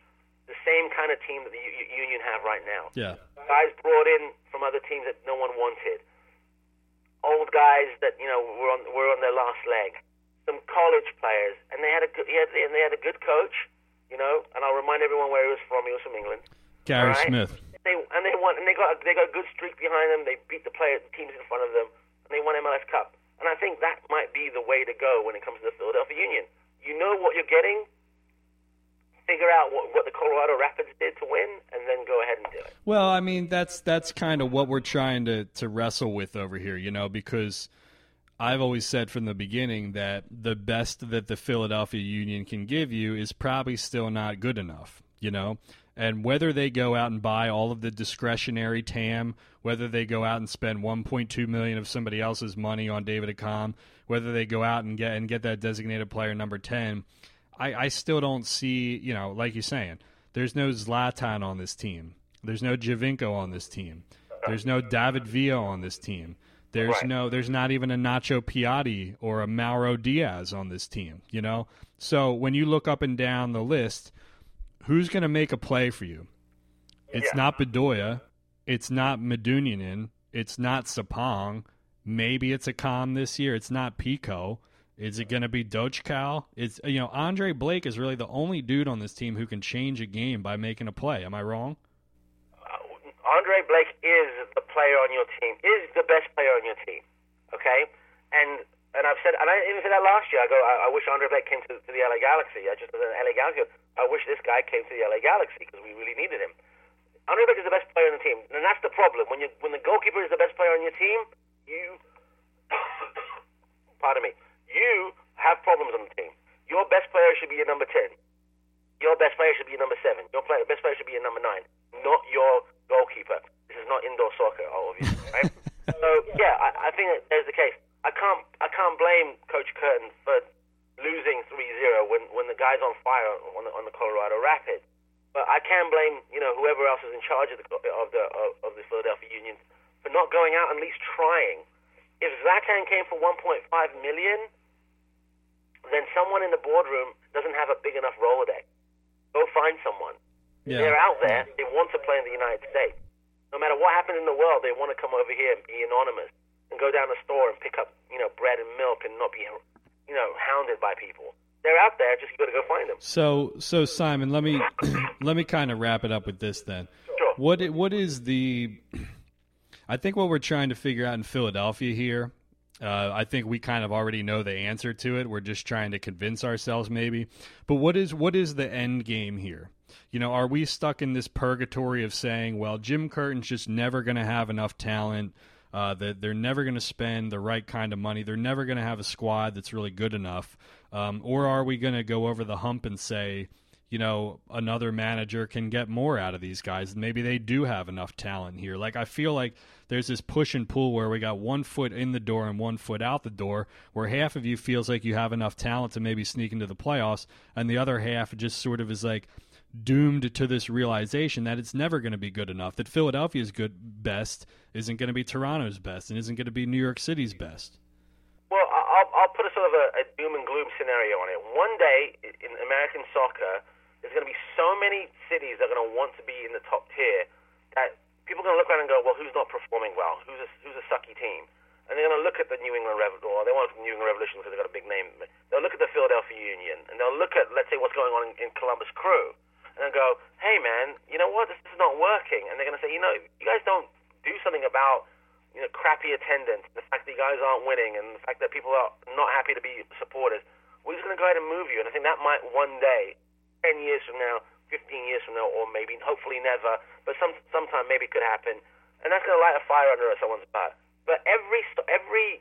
the same kind of team that the U- Union have right now. Yeah. Guys brought in from other teams that no one wanted. Old guys that you know were on were on their last leg. Some college players, and they had a good, he had, and they had a good coach. You know, and I'll remind everyone where he was from. He was from England. Gary right? Smith. They and they won, and they got they got a good streak behind them. They beat the player the teams in front of them, and they won M L S Cup. And I think that might be the way to go when it comes to the Philadelphia Union. You know what you're getting. Figure out what, what the Colorado Rapids did to win, and then go ahead and do it. Well, I mean, that's that's kind of what we're trying to, to wrestle with over here, you know, because I've always said from the beginning that the best that the Philadelphia Union can give you is probably still not good enough, you know. And whether they go out and buy all of the discretionary T A M, whether they go out and spend one point two million dollars of somebody else's money on David Accam, whether they go out and get and get that designated player number ten, I, I still don't see, you know, like you're saying, there's no Zlatan on this team. There's no Giovinco on this team. There's no David Villa on this team. There's right. no, there's not even a Nacho Piatti or a Mauro Diaz on this team, you know? So when you look up and down the list, who's going to make a play for you? It's yeah. not Bedoya. It's not Medunjanin. It's not Sapong. Maybe it's Accam this year. It's not Pico. Is it going to be Dochkow? It's, you know, Andre Blake is really the only dude on this team who can change a game by making a play. Am I wrong? Uh, Andre Blake is the player on your team, is the best player on your team, okay? And and I've said, and I even said that last year. I go, I, I wish Andre Blake came to, to the L A Galaxy. I just, the L A Galaxy, I wish this guy came to the L A Galaxy because we really needed him. Andre Blake is the best player on the team, and that's the problem. When you when the goalkeeper is the best player on your team, you, pardon me, you have problems on the team. Your best player should be your number ten. Your best player should be your number seven. Your player, best player should be your number nine, not your goalkeeper. This is not indoor soccer, all of you, right? So yeah, I, I think that there's the case. I can't I can't blame Coach Curtin for losing three zero when, when the guy's on fire on the, on the Colorado Rapids. But I can blame, you know, whoever else is in charge of the of the of, of the Philadelphia Union for not going out and at least trying. If Zlatan came for one point five million dollars, then someone in the boardroom doesn't have a big enough Rolodex. Go find someone. Yeah. They're out there. They want to play in the United States. No matter what happens in the world, they want to come over here and be anonymous and go down the store and pick up, you know, bread and milk and not be, you know, hounded by people. They're out there. Just you got to go find them. So, so Simon, let me let me kind of wrap it up with this then. Sure. What what is the? I think what we're trying to figure out in Philadelphia here. Uh, I think we kind of already know the answer to it. We're just trying to convince ourselves, maybe. But what is what is the end game here? You know, are we stuck in this purgatory of saying, well, Jim Curtin's just never going to have enough talent, uh, that they're never going to spend the right kind of money, they're never going to have a squad that's really good enough, um, or are we going to go over the hump and say, you know, another manager can get more out of these guys, and maybe they do have enough talent here? Like, I feel like there's this push and pull where we got one foot in the door and one foot out the door, where half of you feels like you have enough talent to maybe sneak into the playoffs, and the other half just sort of is like doomed to this realization that it's never going to be good enough, that Philadelphia's good best isn't going to be Toronto's best and isn't going to be New York City's best. Well, I'll, I'll put a sort of a, a doom and gloom scenario on it. One day in American soccer, there's going to be so many cities that are going to want to be in the top tier that people are going to look around and go, well, who's not performing well? Who's a, who's a sucky team? And they're going to look at the New England Revolution, or they want the New England Revolution because they've got a big name. They'll look at the Philadelphia Union, and they'll look at, let's say, what's going on in, in Columbus Crew, and they'll go, hey, man, you know what? This, this is not working. And they're going to say, you know, you guys don't do something about, you know, crappy attendance, the fact that you guys aren't winning, and the fact that people are not happy to be supporters. We're just going to go ahead and move you. And I think that might one day, ten years from now, fifteen years from now, or maybe, hopefully never, but some sometime maybe could happen. And that's going to light a fire under someone's butt. But every every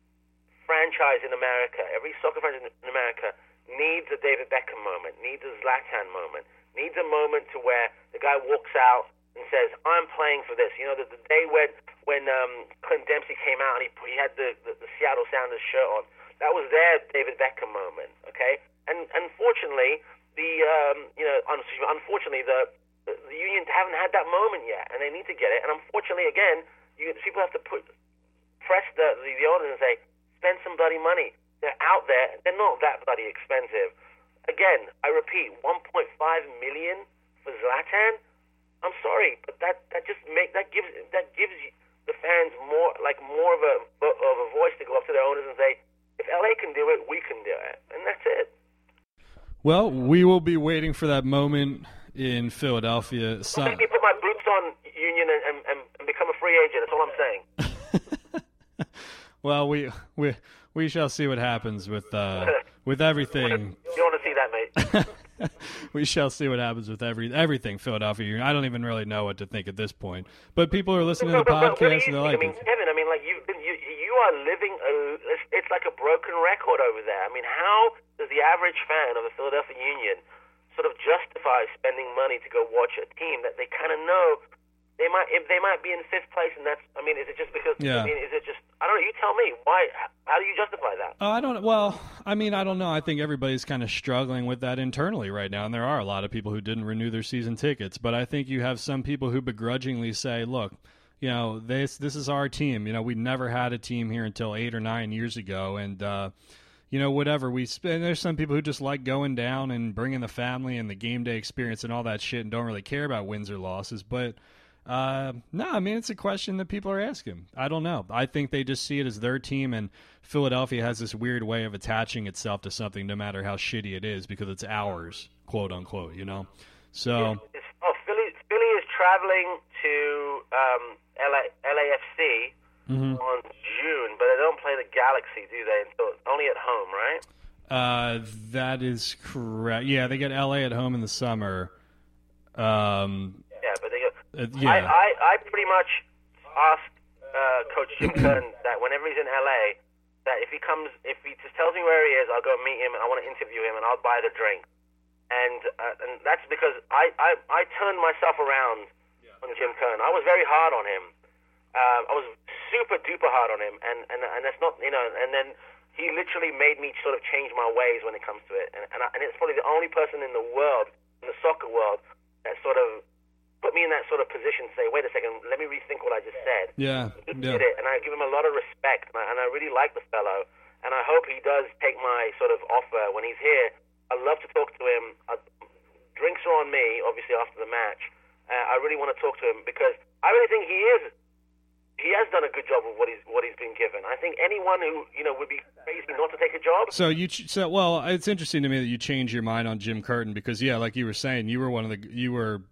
franchise in America, every soccer franchise in America needs a David Beckham moment, needs a Zlatan moment, needs a moment to where the guy walks out and says, I'm playing for this. You know, the, the day when when um, Clint Dempsey came out and he, he had the, the, the Seattle Sounders shirt on, that was their David Beckham moment, okay? And unfortunately, the um, you know, unfortunately, the, the the Union haven't had that moment yet, and they need to get it. And unfortunately, again, you, people have to put press the, the the owners and say, spend some bloody money. They're out there. They're not that bloody expensive. Again, I repeat, one point five million dollars for Zlatan, I'm sorry, but that, that just make that gives that gives the fans more like more of a of a voice to go up to their owners and say, if L A can do it, we can do it, and that's it. Well, we will be waiting for that moment in Philadelphia. So, let me put my boots on, Union, and, and, and become a free agent. That's all I'm saying. Well, we we we shall see what happens with uh, with everything. You want to see that, mate? We shall see what happens with every everything Philadelphia. I don't even really know what to think at this point. But people are listening to the but, but, podcast and they're like, I mean, Kevin, I mean, like you've been, you you are living a, it's, it's like a broken record over there. I mean, how does the average fan of the Philadelphia Union sort of justify spending money to go watch a team that they kind of know they might if they might be in fifth place, and that's I mean, is it just because? Yeah. I mean, is it just? I don't know. You tell me. Why? How do you justify that? Oh, I don't. Well, I mean, I don't know. I think everybody's kind of struggling with that internally right now, and there are a lot of people who didn't renew their season tickets. But I think you have some people who begrudgingly say, "Look, you know, this this is our team. You know, we never had a team here until eight or nine years ago, and uh, you know, whatever we spend." There's some people who just like going down and bringing the family and the game day experience and all that shit, and don't really care about wins or losses, but. Uh, no, I mean, it's a question that people are asking. I don't know. I think they just see it as their team, and Philadelphia has this weird way of attaching itself to something no matter how shitty it is because it's ours, quote unquote, you know? So. It's, it's, oh, Philly, Philly is traveling to um, L A, L A F C mm-hmm. on June, but they don't play the Galaxy, do they? Until only at home, right? Uh, that is correct. Yeah, they get L A at home in the summer. Um, yeah, but they get. Uh, yeah. I, I, I pretty much asked uh, Coach Jim Curtin that whenever he's in L A, that if he comes, if he just tells me where he is, I'll go meet him and I want to interview him and I'll buy the drink. And uh, and that's because I, I, I turned myself around yeah. on Jim Curtin. I was very hard on him. Uh, I was super duper hard on him, and, and and that's not you know. And then he literally made me sort of change my ways when it comes to it. And and, I, and it's probably the only person in the world, in the soccer world, that sort of put me in that sort of position to say, wait a second, let me rethink what I just said. Yeah, he yeah. did it, and I give him a lot of respect, and I, and I really like the fellow, and I hope he does take my sort of offer when he's here. I'd love to talk to him. I, drinks are on me, obviously, after the match. Uh, I really want to talk to him because I really think he is, he has done a good job of what he's what he's been given. I think anyone who, you know, would be crazy not to take a job. So you, so well, it's interesting to me that you changed your mind on Jim Curtin because, yeah, like you were saying, you were one of the, you were...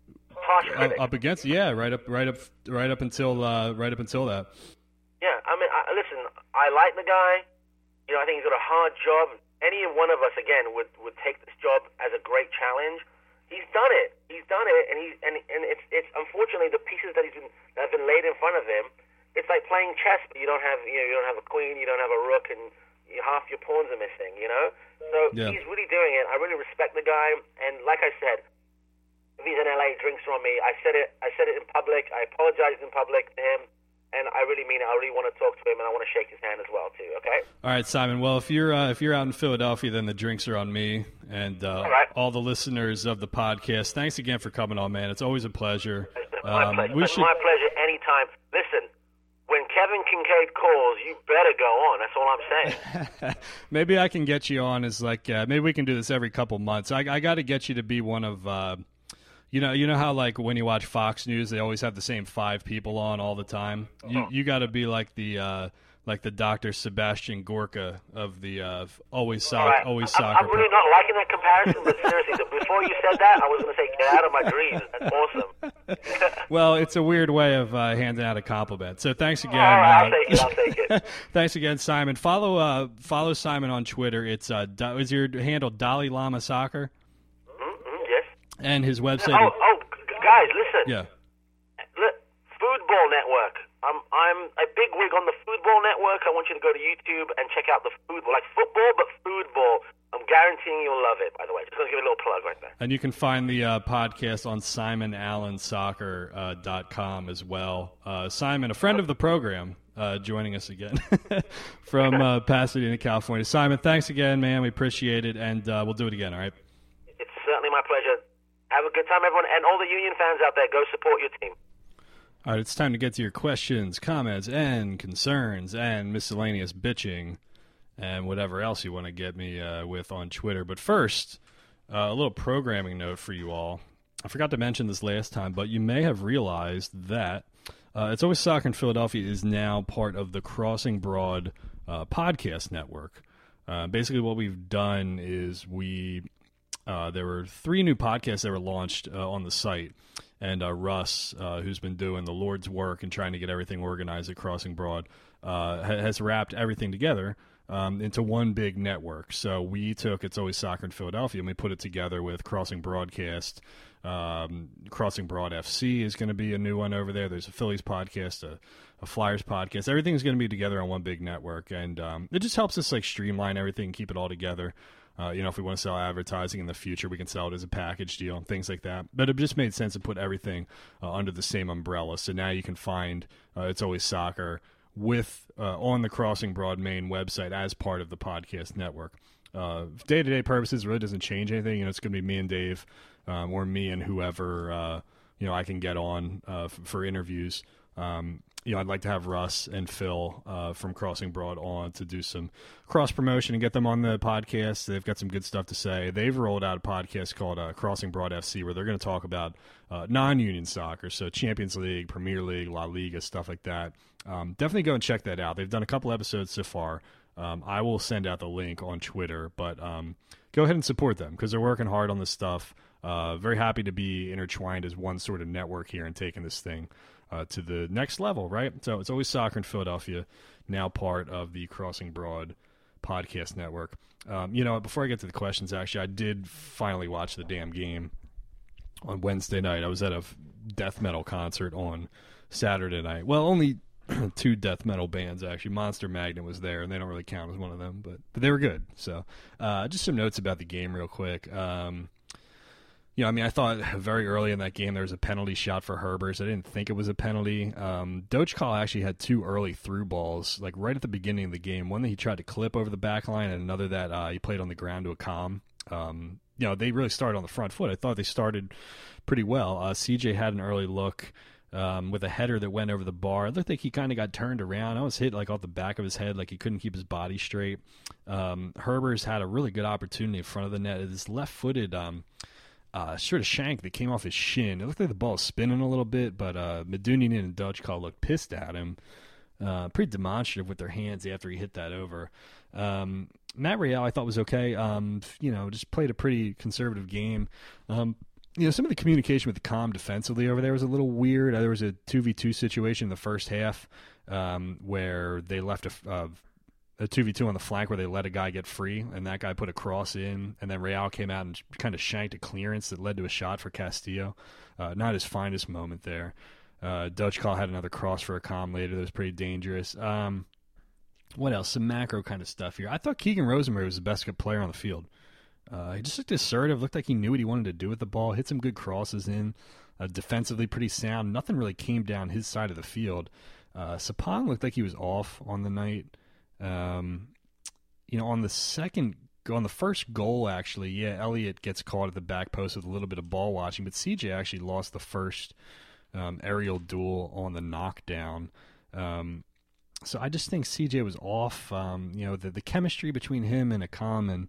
Uh, up against, yeah, right up, right up, right up until, uh, right up until that. Yeah, I mean, I, listen, I like the guy. You know, I think he's got a hard job. Any one of us, again, would, would take this job as a great challenge. He's done it. He's done it, and he's and and it's it's unfortunately the pieces that he's been that have been laid in front of him. It's like playing chess, but you don't have you know you don't have a queen, you don't have a rook, and you, half your pawns are missing. You know, so yeah. He's really doing it. I really respect the guy, and like I said. If he's in L A, drinks are on me. I said it. I said it in public. I apologized in public to him, and I really mean it. I really want to talk to him, and I want to shake his hand as well too. Okay. All right, Simon. Well, if you're uh, if you're out in Philadelphia, then the drinks are on me, and uh, all, right. all the listeners of the podcast. Thanks again for coming on, man. It's always a pleasure. My um, pleasure. We it's should... my pleasure. Anytime. Listen. When Kevin Kincaid calls, you better go on. That's all I'm saying. Maybe I can get you on as like uh, maybe we can do this every couple months. I, I got to get you to be one of. Uh, You know, you know how like when you watch Fox News, they always have the same five people on all the time. You you got to be like the uh, like the Doctor Sebastian Gorka of the uh, always soccer, right. always I'm, soccer. I'm really not liking that comparison, but seriously, before you said that, I was going to say get out of my dreams. That's awesome. Well, it's a weird way of uh, handing out a compliment. So thanks again. All right, uh, I'll take it. I'll take it. Thanks again, Simon. Follow uh, follow Simon on Twitter. It's uh, is your handle Dalai Lama Soccer? And his website. Oh, oh, guys, listen. Yeah. Look, Foodball Network. I'm I'm a big wig on the Foodball Network. I want you to go to YouTube and check out the football, like football, but foodball. I'm guaranteeing you'll love it. By the way, just gonna give it a little plug right there. And you can find the uh, podcast on simon allen soccer dot com as well. Uh, Simon, a friend of the program, uh, joining us again from uh, Pasadena, California. Simon, thanks again, man. We appreciate it, and uh, we'll do it again. All right. It's certainly my pleasure. Have a good time, everyone. And all the Union fans out there, go support your team. All right, it's time to get to your questions, comments, and concerns, and miscellaneous bitching, and whatever else you want to get me uh, with on Twitter. But first, uh, a little programming note for you all. I forgot to mention this last time, but you may have realized that uh, It's Always Soccer in Philadelphia is now part of the Crossing Broad uh, podcast network. Uh, basically, what we've done is we uh, there were three new podcasts that were launched uh, on the site, and uh, Russ, uh, who's been doing the Lord's work and trying to get everything organized at Crossing Broad, uh, has wrapped everything together Um, into one big network. So we took It's Always Soccer in Philadelphia and we put it together with Crossing Broadcast. Um, Crossing Broad F C is going to be a new one over there. There's a Phillies podcast, a, a Flyers podcast. Everything's going to be together on one big network, and um, it just helps us like streamline everything, keep it all together. Uh, you know, if we want to sell advertising in the future, we can sell it as a package deal and things like that. But it just made sense to put everything uh, under the same umbrella. So now you can find uh, It's Always Soccer with uh, on the Crossing Broad main website as part of the podcast network. Uh, day-to-day purposes, it really doesn't change anything. You know, it's going to be me and Dave, um, or me and whoever uh, you know I can get on uh, f- for interviews. Um, you know, I'd like to have Russ and Phil uh, from Crossing Broad on to do some cross promotion and get them on the podcast. They've got some good stuff to say. They've rolled out a podcast called uh, Crossing Broad F C, where they're going to talk about uh, non-union soccer, so Champions League, Premier League, La Liga, stuff like that. Um, definitely go and check that out. They've done a couple episodes so far. Um, I will send out the link on Twitter, but um, go ahead and support them because they're working hard on this stuff. Uh, very happy to be intertwined as one sort of network here and taking this thing uh, to the next level, right? So It's Always Soccer in Philadelphia, now part of the Crossing Broad podcast network. Um, you know, before I get to the questions, actually, I did finally watch the damn game on Wednesday night. I was at a death metal concert on Saturday night. Well, only two death metal bands, actually. Monster Magnet was there, and they don't really count as one of them, but, but they were good. So uh, just some notes about the game real quick. Um, you know, I mean, I thought very early in that game there was a penalty shot for Herbers. I didn't think it was a penalty. Um, Dochkal actually had two early through balls, like right at the beginning of the game. One that he tried to clip over the back line, and another that uh, he played on the ground to a calm. Um, you know, they really started on the front foot. I thought they started pretty well. Uh, C J had an early look Um, with a header that went over the bar. It looked like he kind of got turned around. I was hit like off the back of his head, like he couldn't keep his body straight. Um, Herbers had a really good opportunity in front of the net. This left-footed um, uh, sort of shank that came off his shin. It looked like the ball was spinning a little bit, but uh, Medunjanin and Dochkal looked pissed at him. Uh, pretty demonstrative with their hands after he hit that over. Um, Matt Real I thought was okay. Um, you know, just played a pretty conservative game. Um, You know, some of the communication with the comm defensively over there was a little weird. There was a two v two situation in the first half um, where they left a, uh, a two v two on the flank where they let a guy get free, and that guy put a cross in, and then Real came out and kind of shanked a clearance that led to a shot for Castillo. Uh, not his finest moment there. Uh, Dochkal had another cross for a comm later that was pretty dangerous. Um, what else? Some macro kind of stuff here. I thought Keegan Rosenberg was the best player on the field. Uh, he just looked assertive, looked like he knew what he wanted to do with the ball, hit some good crosses in, uh, defensively pretty sound. Nothing really came down his side of the field. Uh, Sapong looked like he was off on the night. Um, you know, on the second, on the first goal, actually, yeah, Elliott gets caught at the back post with a little bit of ball watching, but C J actually lost the first um, aerial duel on the knockdown. Um, so I just think C J was off. Um, you know, the, the chemistry between him and Akam and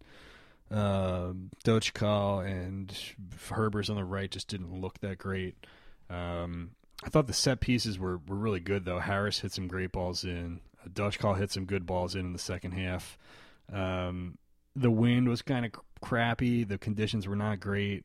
Uh, Dochkal and Herbers on the right just didn't look that great. Um, I thought the set pieces were, were really good, though. Harris hit some great balls in. Uh, Dochkal hit some good balls in in the second half. Um, the wind was kind of crappy. The conditions were not great.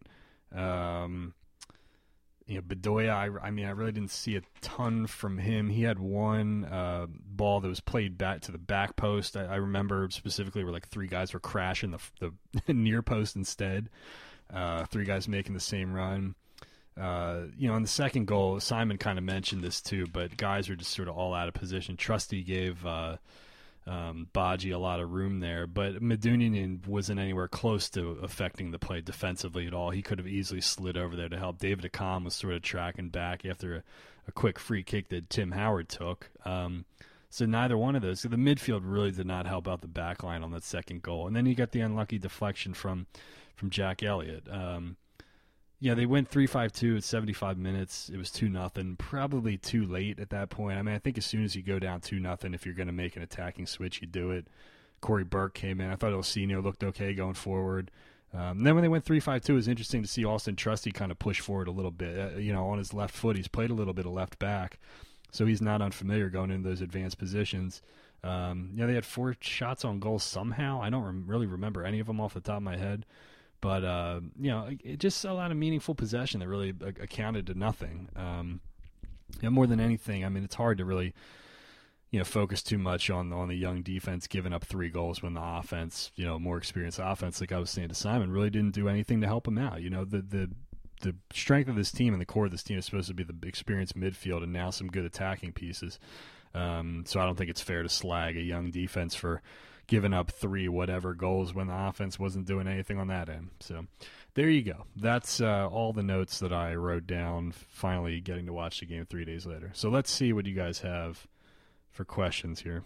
Um, you know, Bedoya, I, I mean, I really didn't see a ton from him. He had one uh, ball that was played back to the back post. I, I remember specifically where like three guys were crashing the the near post instead. Uh, three guys making the same run. Uh, you know, in the second goal, Simon kind of mentioned this too, but guys were just sort of all out of position. Trusty gave uh, um, Baji a lot of room there, but Medunjanin wasn't anywhere close to affecting the play defensively at all. He could have easily slid over there to help. David Akam was sort of tracking back after a, a quick free kick that Tim Howard took. Um, so neither one of those. So the midfield really did not help out the back line on that second goal. And then you got the unlucky deflection from from Jack Elliott. Um, Yeah, they went three five two at seventy-five minutes. It was two nothing. Probably too late at that point. I mean, I think as soon as you go down two nothing, if you're going to make an attacking switch, you do it. Corey Burke came in. I thought Ilsinho looked okay going forward. Um, then when they went three five two, it was interesting to see Austin Trusty kind of push forward a little bit. Uh, you know, on his left foot, he's played a little bit of left back, so he's not unfamiliar going into those advanced positions. Um, you know, they had four shots on goal somehow. I don't rem- really remember any of them off the top of my head. But, uh, you know, it, just a lot of meaningful possession that really uh, accounted to nothing. Um, you know, more than anything, I mean, it's hard to really, you know, focus too much on, on the young defense giving up three goals when the offense, you know, more experienced offense, like I was saying to Simon, really didn't do anything to help him out. You know, the the the strength of this team and the core of this team is supposed to be the experienced midfield and now some good attacking pieces. Um, so I don't think it's fair to slag a young defense for giving up three whatever goals when the offense wasn't doing anything on that end. So there you go. That's uh, all the notes that I wrote down, finally getting to watch the game three days later. So let's see what you guys have for questions here.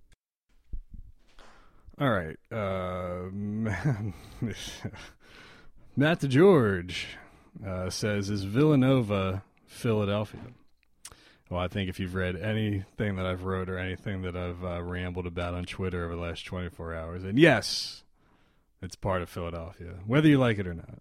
All right. Uh, Matt DeGeorge uh, says, is Villanova Philadelphia? Well, I think if you've read anything that I've wrote or anything that I've uh, rambled about on Twitter over the last twenty-four hours, and yes, it's part of Philadelphia, whether you like it or not.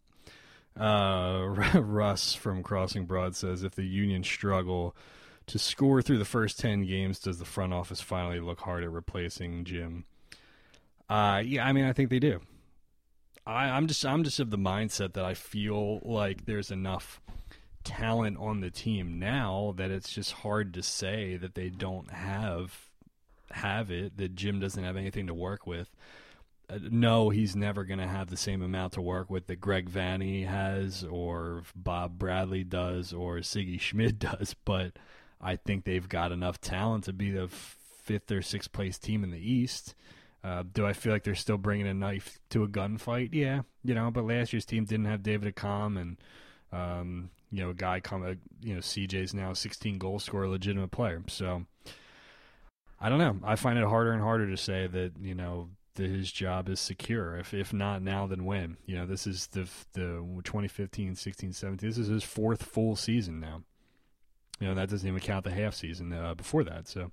Uh, Russ from Crossing Broad says, if the Union struggle to score through the first ten games, does the front office finally look hard at replacing Jim? Uh, yeah, I mean, I think they do. I, I'm just, I'm just of the mindset that I feel like there's enough talent on the team now that it's just hard to say that they don't have have it, that Jim doesn't have anything to work with. Uh, no, he's never going to have the same amount to work with that Greg Vanney has or Bob Bradley does or Siggy Schmid does, but I think they've got enough talent to be the fifth or sixth place team in the East. Uh, do I feel like they're still bringing a knife to a gunfight? Yeah, you know, but last year's team didn't have David Accam and um, you know, a guy come, uh, you know, C J's now a sixteen goal scorer, legitimate player. So I don't know. I find it harder and harder to say that, you know, that his job is secure. If if not now, then when? You know, this is the the twenty fifteen, sixteen, seventeen. This is his fourth full season now. You know, that doesn't even count the half season uh, before that. So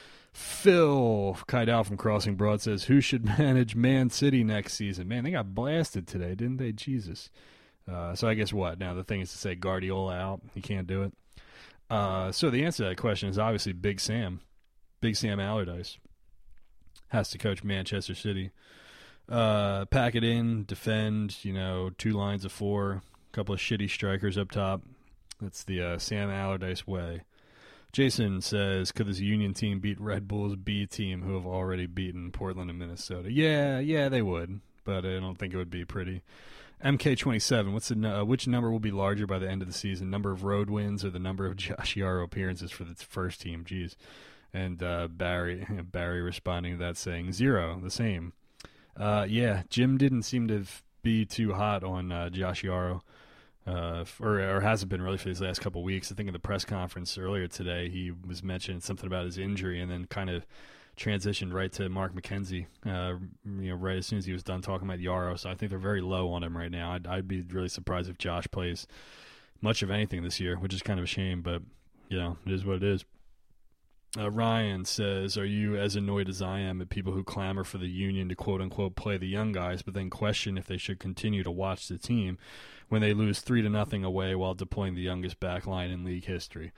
Phil Kydal from Crossing Broad says, who should manage Man City next season? Man, they got blasted today, didn't they? Jesus. Uh, so I guess what? Now the thing is to say Guardiola out. He can't do it. Uh, so the answer to that question is obviously Big Sam. Big Sam Allardyce has to coach Manchester City. Uh, pack it in, defend, you know, two lines of four, a couple of shitty strikers up top. That's the uh, Sam Allardyce way. Jason says, could this Union team beat Red Bull's B team who have already beaten Portland and Minnesota? Yeah, yeah, they would, but I don't think it would be pretty. M K twenty-seven, what's the uh, which number will be larger by the end of the season? Number of road wins or the number of Josh Yarrow appearances for the first team? Jeez. And uh, Barry Barry responding to that saying zero, the same. Uh, yeah, Jim didn't seem to be too hot on uh, Josh Yarrow, uh, or, or hasn't been really for these last couple of weeks. I think in the press conference earlier today he was mentioning something about his injury and then kind of transitioned right to Mark McKenzie, uh, you know, right as soon as he was done talking about Yarrow. So I think they're very low on him right now. I'd, I'd be really surprised if Josh plays much of anything this year, which is kind of a shame, but, you know, it is what it is. Uh, Ryan says, are you as annoyed as I am at people who clamor for the Union to quote-unquote play the young guys, but then question if they should continue to watch the team when they lose three to nothing away while deploying the youngest back line in league history?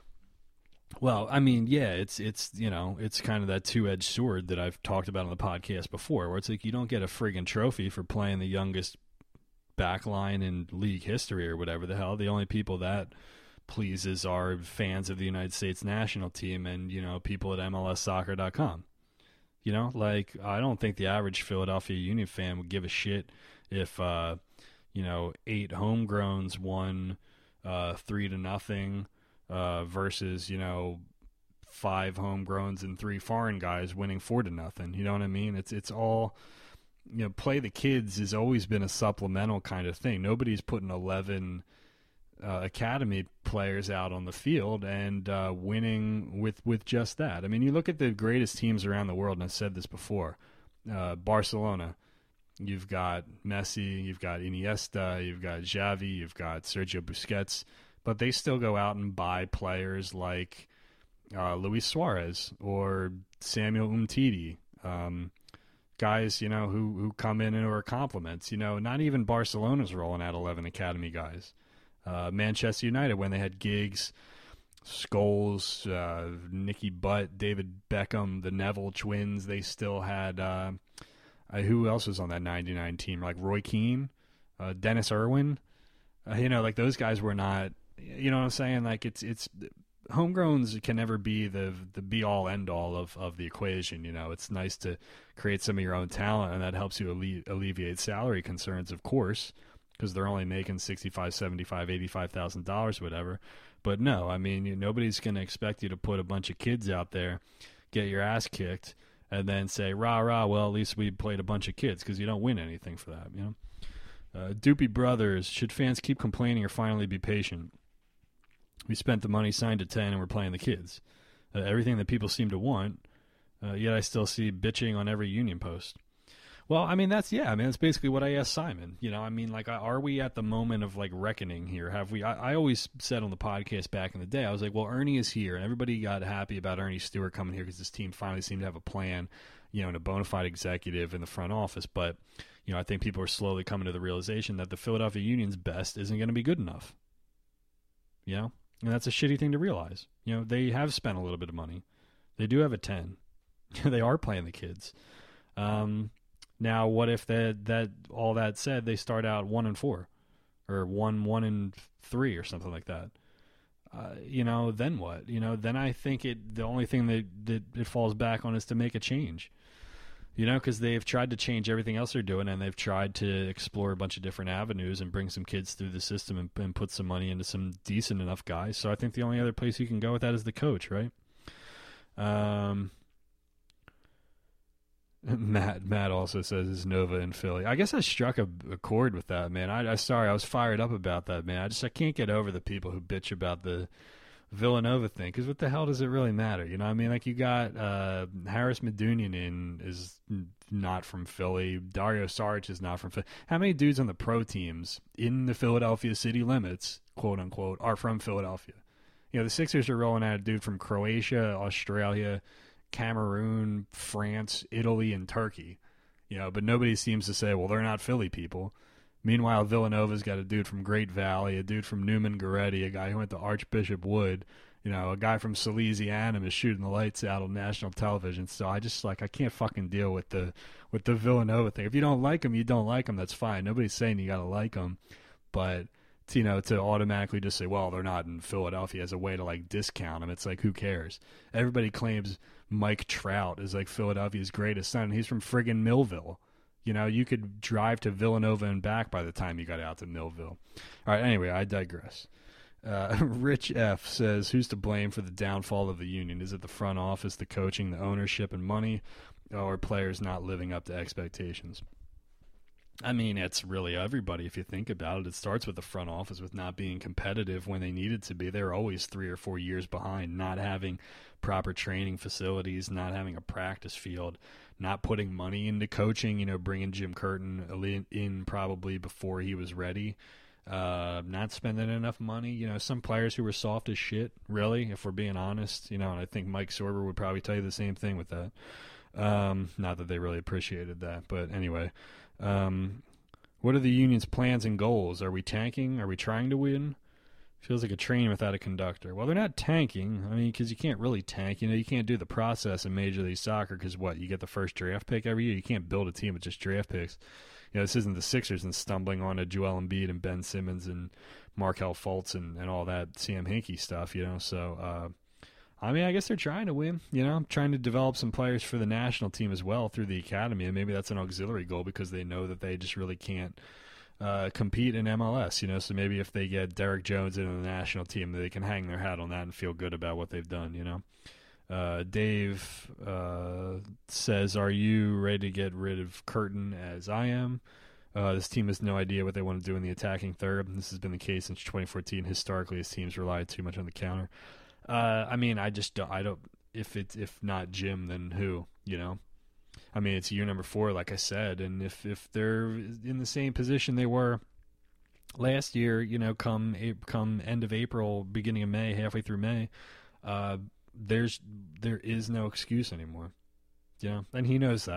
Well, I mean, yeah, it's, it's you know, it's kind of that two-edged sword that I've talked about on the podcast before, where it's like you don't get a friggin' trophy for playing the youngest back line in league history or whatever the hell. The only people that pleases are fans of the United States national team and, you know, people at M L S soccer dot com. You know, like, I don't think the average Philadelphia Union fan would give a shit if, uh, you know, eight homegrowns won uh, three to nothing. Uh, versus, you know, five homegrowns and three foreign guys winning four to nothing. You know what I mean? It's it's all, you know, play the kids has always been a supplemental kind of thing. Nobody's putting eleven uh, academy players out on the field and uh, winning with, with just that. I mean, you look at the greatest teams around the world, and I've said this before. Uh, Barcelona, you've got Messi, you've got Iniesta, you've got Xavi, you've got Sergio Busquets. But they still go out and buy players like uh, Luis Suarez or Samuel Umtiti, um, guys, you know, who, who come in and are compliments. You know, not even Barcelona's rolling out eleven academy guys. Uh, Manchester United, when they had Giggs, Scholes, uh, Nicky Butt, David Beckham, the Neville twins, they still had, uh, uh, who else was on that ninety-nine team? Like Roy Keane, uh, Dennis Irwin. Uh, you know, like those guys were not, you know what I'm saying? Like it's, it's, homegrowns can never be the the be all end all of, of the equation. You know, it's nice to create some of your own talent, and that helps you alle- alleviate salary concerns, of course, because they're only making sixty-five, seventy-five, eighty-five thousand dollars, whatever. But no, I mean, you, nobody's going to expect you to put a bunch of kids out there, get your ass kicked, and then say, rah, rah, well, at least we played a bunch of kids, because you don't win anything for that, you know? Uh, Doopy Brothers, should fans keep complaining or finally be patient? We spent the money, signed to ten, and we're playing the kids. Uh, everything that people seem to want, uh, yet I still see bitching on every Union post. Well, I mean, that's, yeah, I mean, that's basically what I asked Simon. You know, I mean, like, are we at the moment of, like, reckoning here? Have we, I, I always said on the podcast back in the day, I was like, well, Ernie is here, and everybody got happy about Ernie Stewart coming here because this team finally seemed to have a plan, you know, and a bona fide executive in the front office. But, you know, I think people are slowly coming to the realization that the Philadelphia Union's best isn't going to be good enough. You know? And that's a shitty thing to realize. You know, they have spent a little bit of money. They do have a ten. They are playing the kids. Um... Now, what if that that all that said, they start out one and four, or one one and three, or something like that? Uh, you know, then what? You know, then I think it. The only thing that, that it falls back on is to make a change. You know, because they've tried to change everything else they're doing, and they've tried to explore a bunch of different avenues and bring some kids through the system and, and put some money into some decent enough guys. So I think the only other place you can go with that is the coach, right? Um. Matt Matt also says it's Nova in Philly. I guess I struck a, a chord with that, man. I, I sorry, I was fired up about that, man. I just I can't get over the people who bitch about the Villanova thing, because what the hell does it really matter? You know what I mean? Like, you got uh, Harris Medunian in is not from Philly. Dario Saric is not from Philly. How many dudes on the pro teams in the Philadelphia city limits, quote unquote, are from Philadelphia? You know, the Sixers are rolling out a dude from Croatia, Australia, Cameroon, France, Italy, and Turkey, you know, but nobody seems to say, well, they're not Philly people. Meanwhile, Villanova's got a dude from Great Valley, a dude from Newman Goretti, a guy who went to Archbishop Wood, you know, a guy from Salesianum is shooting the lights out on national television. So I just, like, I can't fucking deal with the with the Villanova thing. If you don't like them, you don't like them. That's fine. Nobody's saying you got to like them, but you know, to automatically just say, well, they're not in Philadelphia as a way to, like, discount them. It's like, who cares? Everybody claims Mike Trout is, like, Philadelphia's greatest son. He's from friggin' Millville. You know, you could drive to Villanova and back by the time you got out to Millville. All right, anyway, I digress. Uh, Rich F. says, who's to blame for the downfall of the Union? Is it the front office, the coaching, the ownership, and money, or players not living up to expectations? I mean, it's really everybody if you think about it. It starts with the front office with not being competitive when they needed to be. They're always three or four years behind, not having proper training facilities, not having a practice field, not putting money into coaching, you know, bringing Jim Curtin in probably before he was ready, uh, not spending enough money. You know, some players who were soft as shit, really, if we're being honest, you know, and I think Mike Sorber would probably tell you the same thing with that. Um, not that they really appreciated that, but anyway. Um, what are the Union's plans and goals? Are we tanking? Are we trying to win? Feels like a train without a conductor. Well, they're not tanking. I mean, because you can't really tank. You know, you can't do the process in Major League Soccer because, what, you get the first draft pick every year? You can't build a team with just draft picks. You know, this isn't the Sixers and stumbling on a Joel Embiid and Ben Simmons and Markelle Fultz and, and all that Sam Hinkie stuff, you know. So, uh, I mean, I guess they're trying to win, you know, trying to develop some players for the national team as well through the academy, and maybe that's an auxiliary goal because they know that they just really can't uh, compete in M L S, you know, so maybe if they get Derek Jones into the national team, they can hang their hat on that and feel good about what they've done, you know. Uh, Dave uh, says, are you ready to get rid of Curtin as I am? Uh, this team has no idea what they want to do in the attacking third. This has been the case since twenty fourteen. Historically, his teams rely too much on the counter. Uh, I mean, I just don't, I don't, if it's, if not Jim, then who, you know? I mean, it's year number four, like I said, and if, if they're in the same position they were last year, you know, come, come end of April, beginning of May, halfway through May, uh, there's, there is no excuse anymore, you know, and he knows that,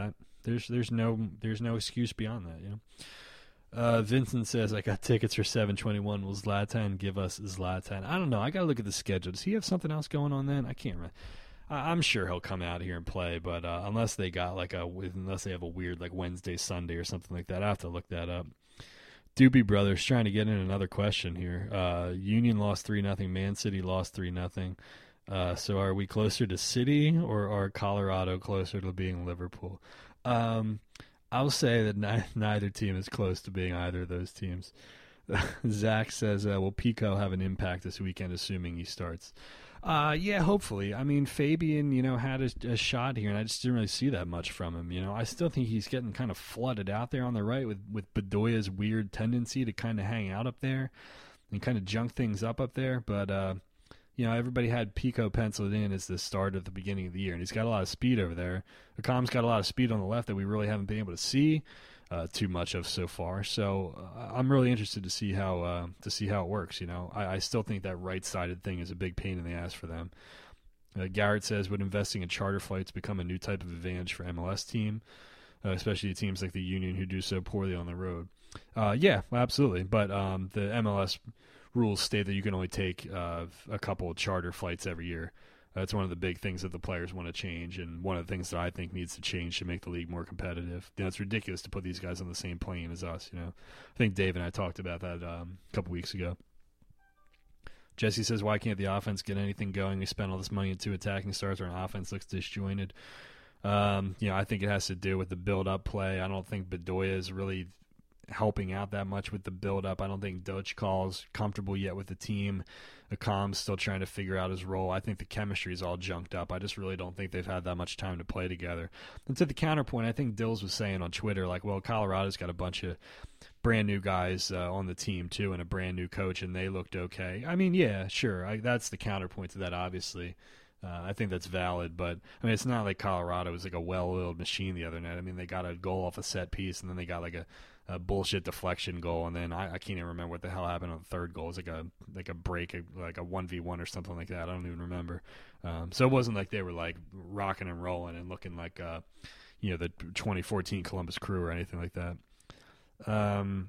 there's there's no there's no excuse beyond that. You know. Uh, Vincent says, I got tickets for seven twenty-one. Will Zlatan give us Zlatan? I don't know. I got to look at the schedule. Does he have something else going on then? I can't remember. I- I'm sure he'll come out here and play, but uh, unless they got like a unless they have a weird like Wednesday, Sunday or something like that, I have to look that up. Doobie Brothers trying to get in another question here. Uh, Union lost three nothing. Man City lost three nothing. Uh, so are we closer to City or are Colorado closer to being Liverpool? Um, I'll say that ni- neither team is close to being either of those teams. Zach says, uh, will Pico have an impact this weekend, assuming he starts? Uh, yeah, hopefully. I mean, Fabian, you know, had a, a shot here, and I just didn't really see that much from him. You know, I still think he's getting kind of flooded out there on the right with, with Bedoya's weird tendency to kind of hang out up there and kind of junk things up up there. But, uh, you know, everybody had Pico penciled in as the start at the beginning of the year, and he's got a lot of speed over there. Akam's got a lot of speed on the left that we really haven't been able to see uh, too much of so far. So uh, I'm really interested to see how uh, to see how it works. You know, I, I still think that right-sided thing is a big pain in the ass for them. Uh, Garrett says, would investing in charter flights become a new type of advantage for M L S team, uh, especially teams like the Union who do so poorly on the road? Uh, yeah, absolutely. But um, the M L S rules state that you can only take uh, a couple of charter flights every year. That's one of the big things that the players want to change, and one of the things that I think needs to change to make the league more competitive. You know, it's ridiculous to put these guys on the same plane as us. You know, I think Dave and I talked about that um, a couple weeks ago. Jesse says, why can't the offense get anything going? We spent all this money into attacking starts. Our offense looks disjointed. Um, you know, I think it has to do with the build-up play. I don't think Bedoya is really helping out that much with the build-up. I don't think Dochkal's comfortable yet with the team. Akam's still trying to figure out his role. I think the chemistry is all junked up. I just really don't think they've had that much time to play together. And to the counterpoint, I think Dills was saying on Twitter, like, well, Colorado's got a bunch of brand new guys uh, on the team, too, and a brand new coach, and they looked okay. I mean, yeah, sure. I, that's the counterpoint to that, obviously. Uh, I think that's valid, but I mean, it's not like Colorado was like a well-oiled machine the other night. I mean, they got a goal off a set piece, and then they got like a, a bullshit deflection goal, and then I, I can't even remember what the hell happened on the third goal. It was like a like a break, like a one v one or something like that. I don't even remember. Um, so it wasn't like they were like rocking and rolling and looking like uh, you know, the twenty fourteen Columbus Crew or anything like that. Um,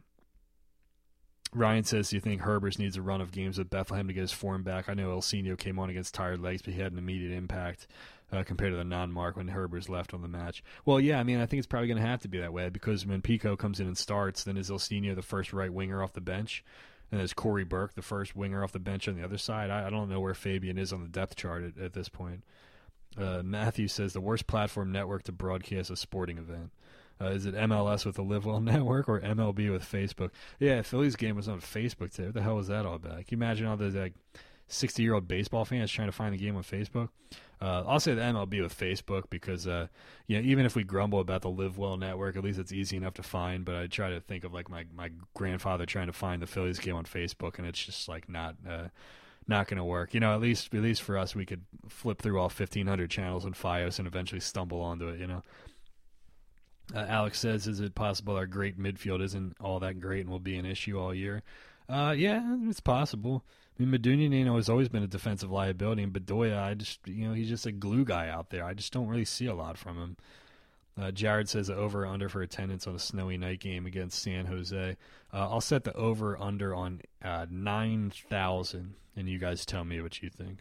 Ryan says, do you think Herbers needs a run of games with Bethlehem to get his form back? I know El Senio came on against tired legs, but he had an immediate impact uh, compared to the non-mark when Herbers left on the match. Well, yeah, I mean, I think it's probably going to have to be that way because when Pico comes in and starts, then is El Senio the first right winger off the bench? And there's Corey Burke, the first winger off the bench on the other side. I, I don't know where Fabian is on the depth chart at, at this point. Uh, Matthew says, the worst platform network to broadcast a sporting event. Uh, is it M L S with the Live Well Network or M L B with Facebook? Yeah, Phillies game was on Facebook today. What the hell was that all about? Can you imagine all those like sixty-year-old baseball fans trying to find the game on Facebook? Uh, I'll say the M L B with Facebook because uh, you know, even if we grumble about the Live Well Network, at least it's easy enough to find. But I try to think of like my, my grandfather trying to find the Phillies game on Facebook, and it's just like not uh, not going to work. You know, at least at least for us, we could flip through all fifteen hundred channels in Fios and eventually stumble onto it. You know. Uh, Alex says, is it possible our great midfield isn't all that great and will be an issue all year? Uh, yeah, it's possible. I mean, Medunian, you know, has always been a defensive liability, and Bedoya, I just, you know, he's just a glue guy out there. I just don't really see a lot from him. Uh, Jared says the over or under for attendance on a snowy night game against San Jose. Uh, I'll set the over under on uh, nine thousand, and you guys tell me what you think.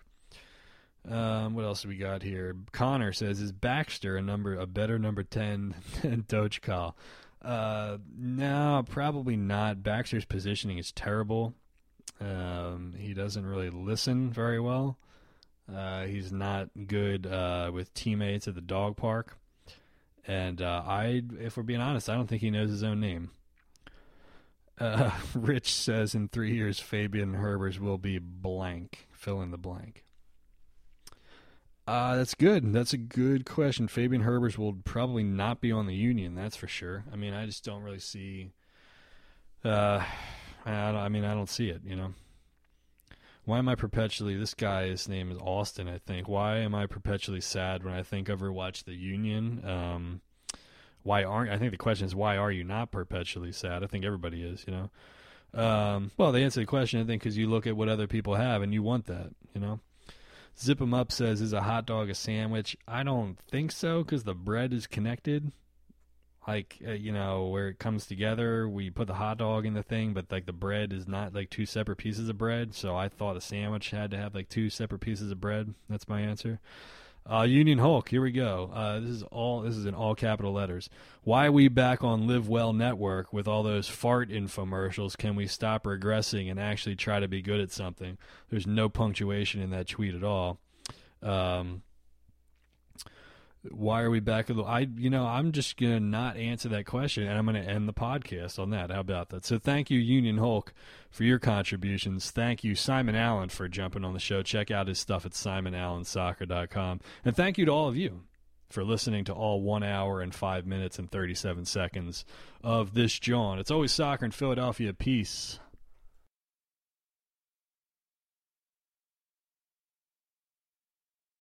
Um, what else do we got here? Connor says, is Baxter a number a better number ten than Dochkal? Uh, no, probably not. Baxter's positioning is terrible. Um, he doesn't really listen very well. Uh, he's not good uh, with teammates at the dog park. And uh, I, if we're being honest, I don't think he knows his own name. Uh, Rich says, in three years, Fabian Herbers will be blank. Fill in the blank. Uh, that's good. That's a good question. Fabian Herbers will probably not be on the Union, that's for sure. I mean, I just don't really see... Uh, I, don't, I mean, I don't see it, you know. Why am I perpetually... This guy, his name is Austin, I think. Why am I perpetually sad when I think of or watch the Union? Um, why aren't... I think the question is, why are you not perpetually sad? I think everybody is, you know. Um, well, they answer the question, I think, because you look at what other people have and you want that, you know. Zip 'em Up says, is a hot dog a sandwich? I don't think so because the bread is connected. Like, uh, you know, where it comes together, we put the hot dog in the thing, but, like, the bread is not, like, two separate pieces of bread. So I thought a sandwich had to have, like, two separate pieces of bread. That's my answer. Uh, Union Hulk, here we go. Uh, this is all. This is in all capital letters. Why are we back on Live Well Network with all those fart infomercials? Can we stop regressing and actually try to be good at something? There's no punctuation in that tweet at all. Um... Why are we back? I, you know, I'm just going to not answer that question, and I'm going to end the podcast on that. How about that? So thank you, Union Hulk, for your contributions. Thank you, Simon Allen, for jumping on the show. Check out his stuff at simon allen soccer dot com. And thank you to all of you for listening to all one hour and five minutes and thirty-seven seconds of this John. It's always soccer in Philadelphia. Peace.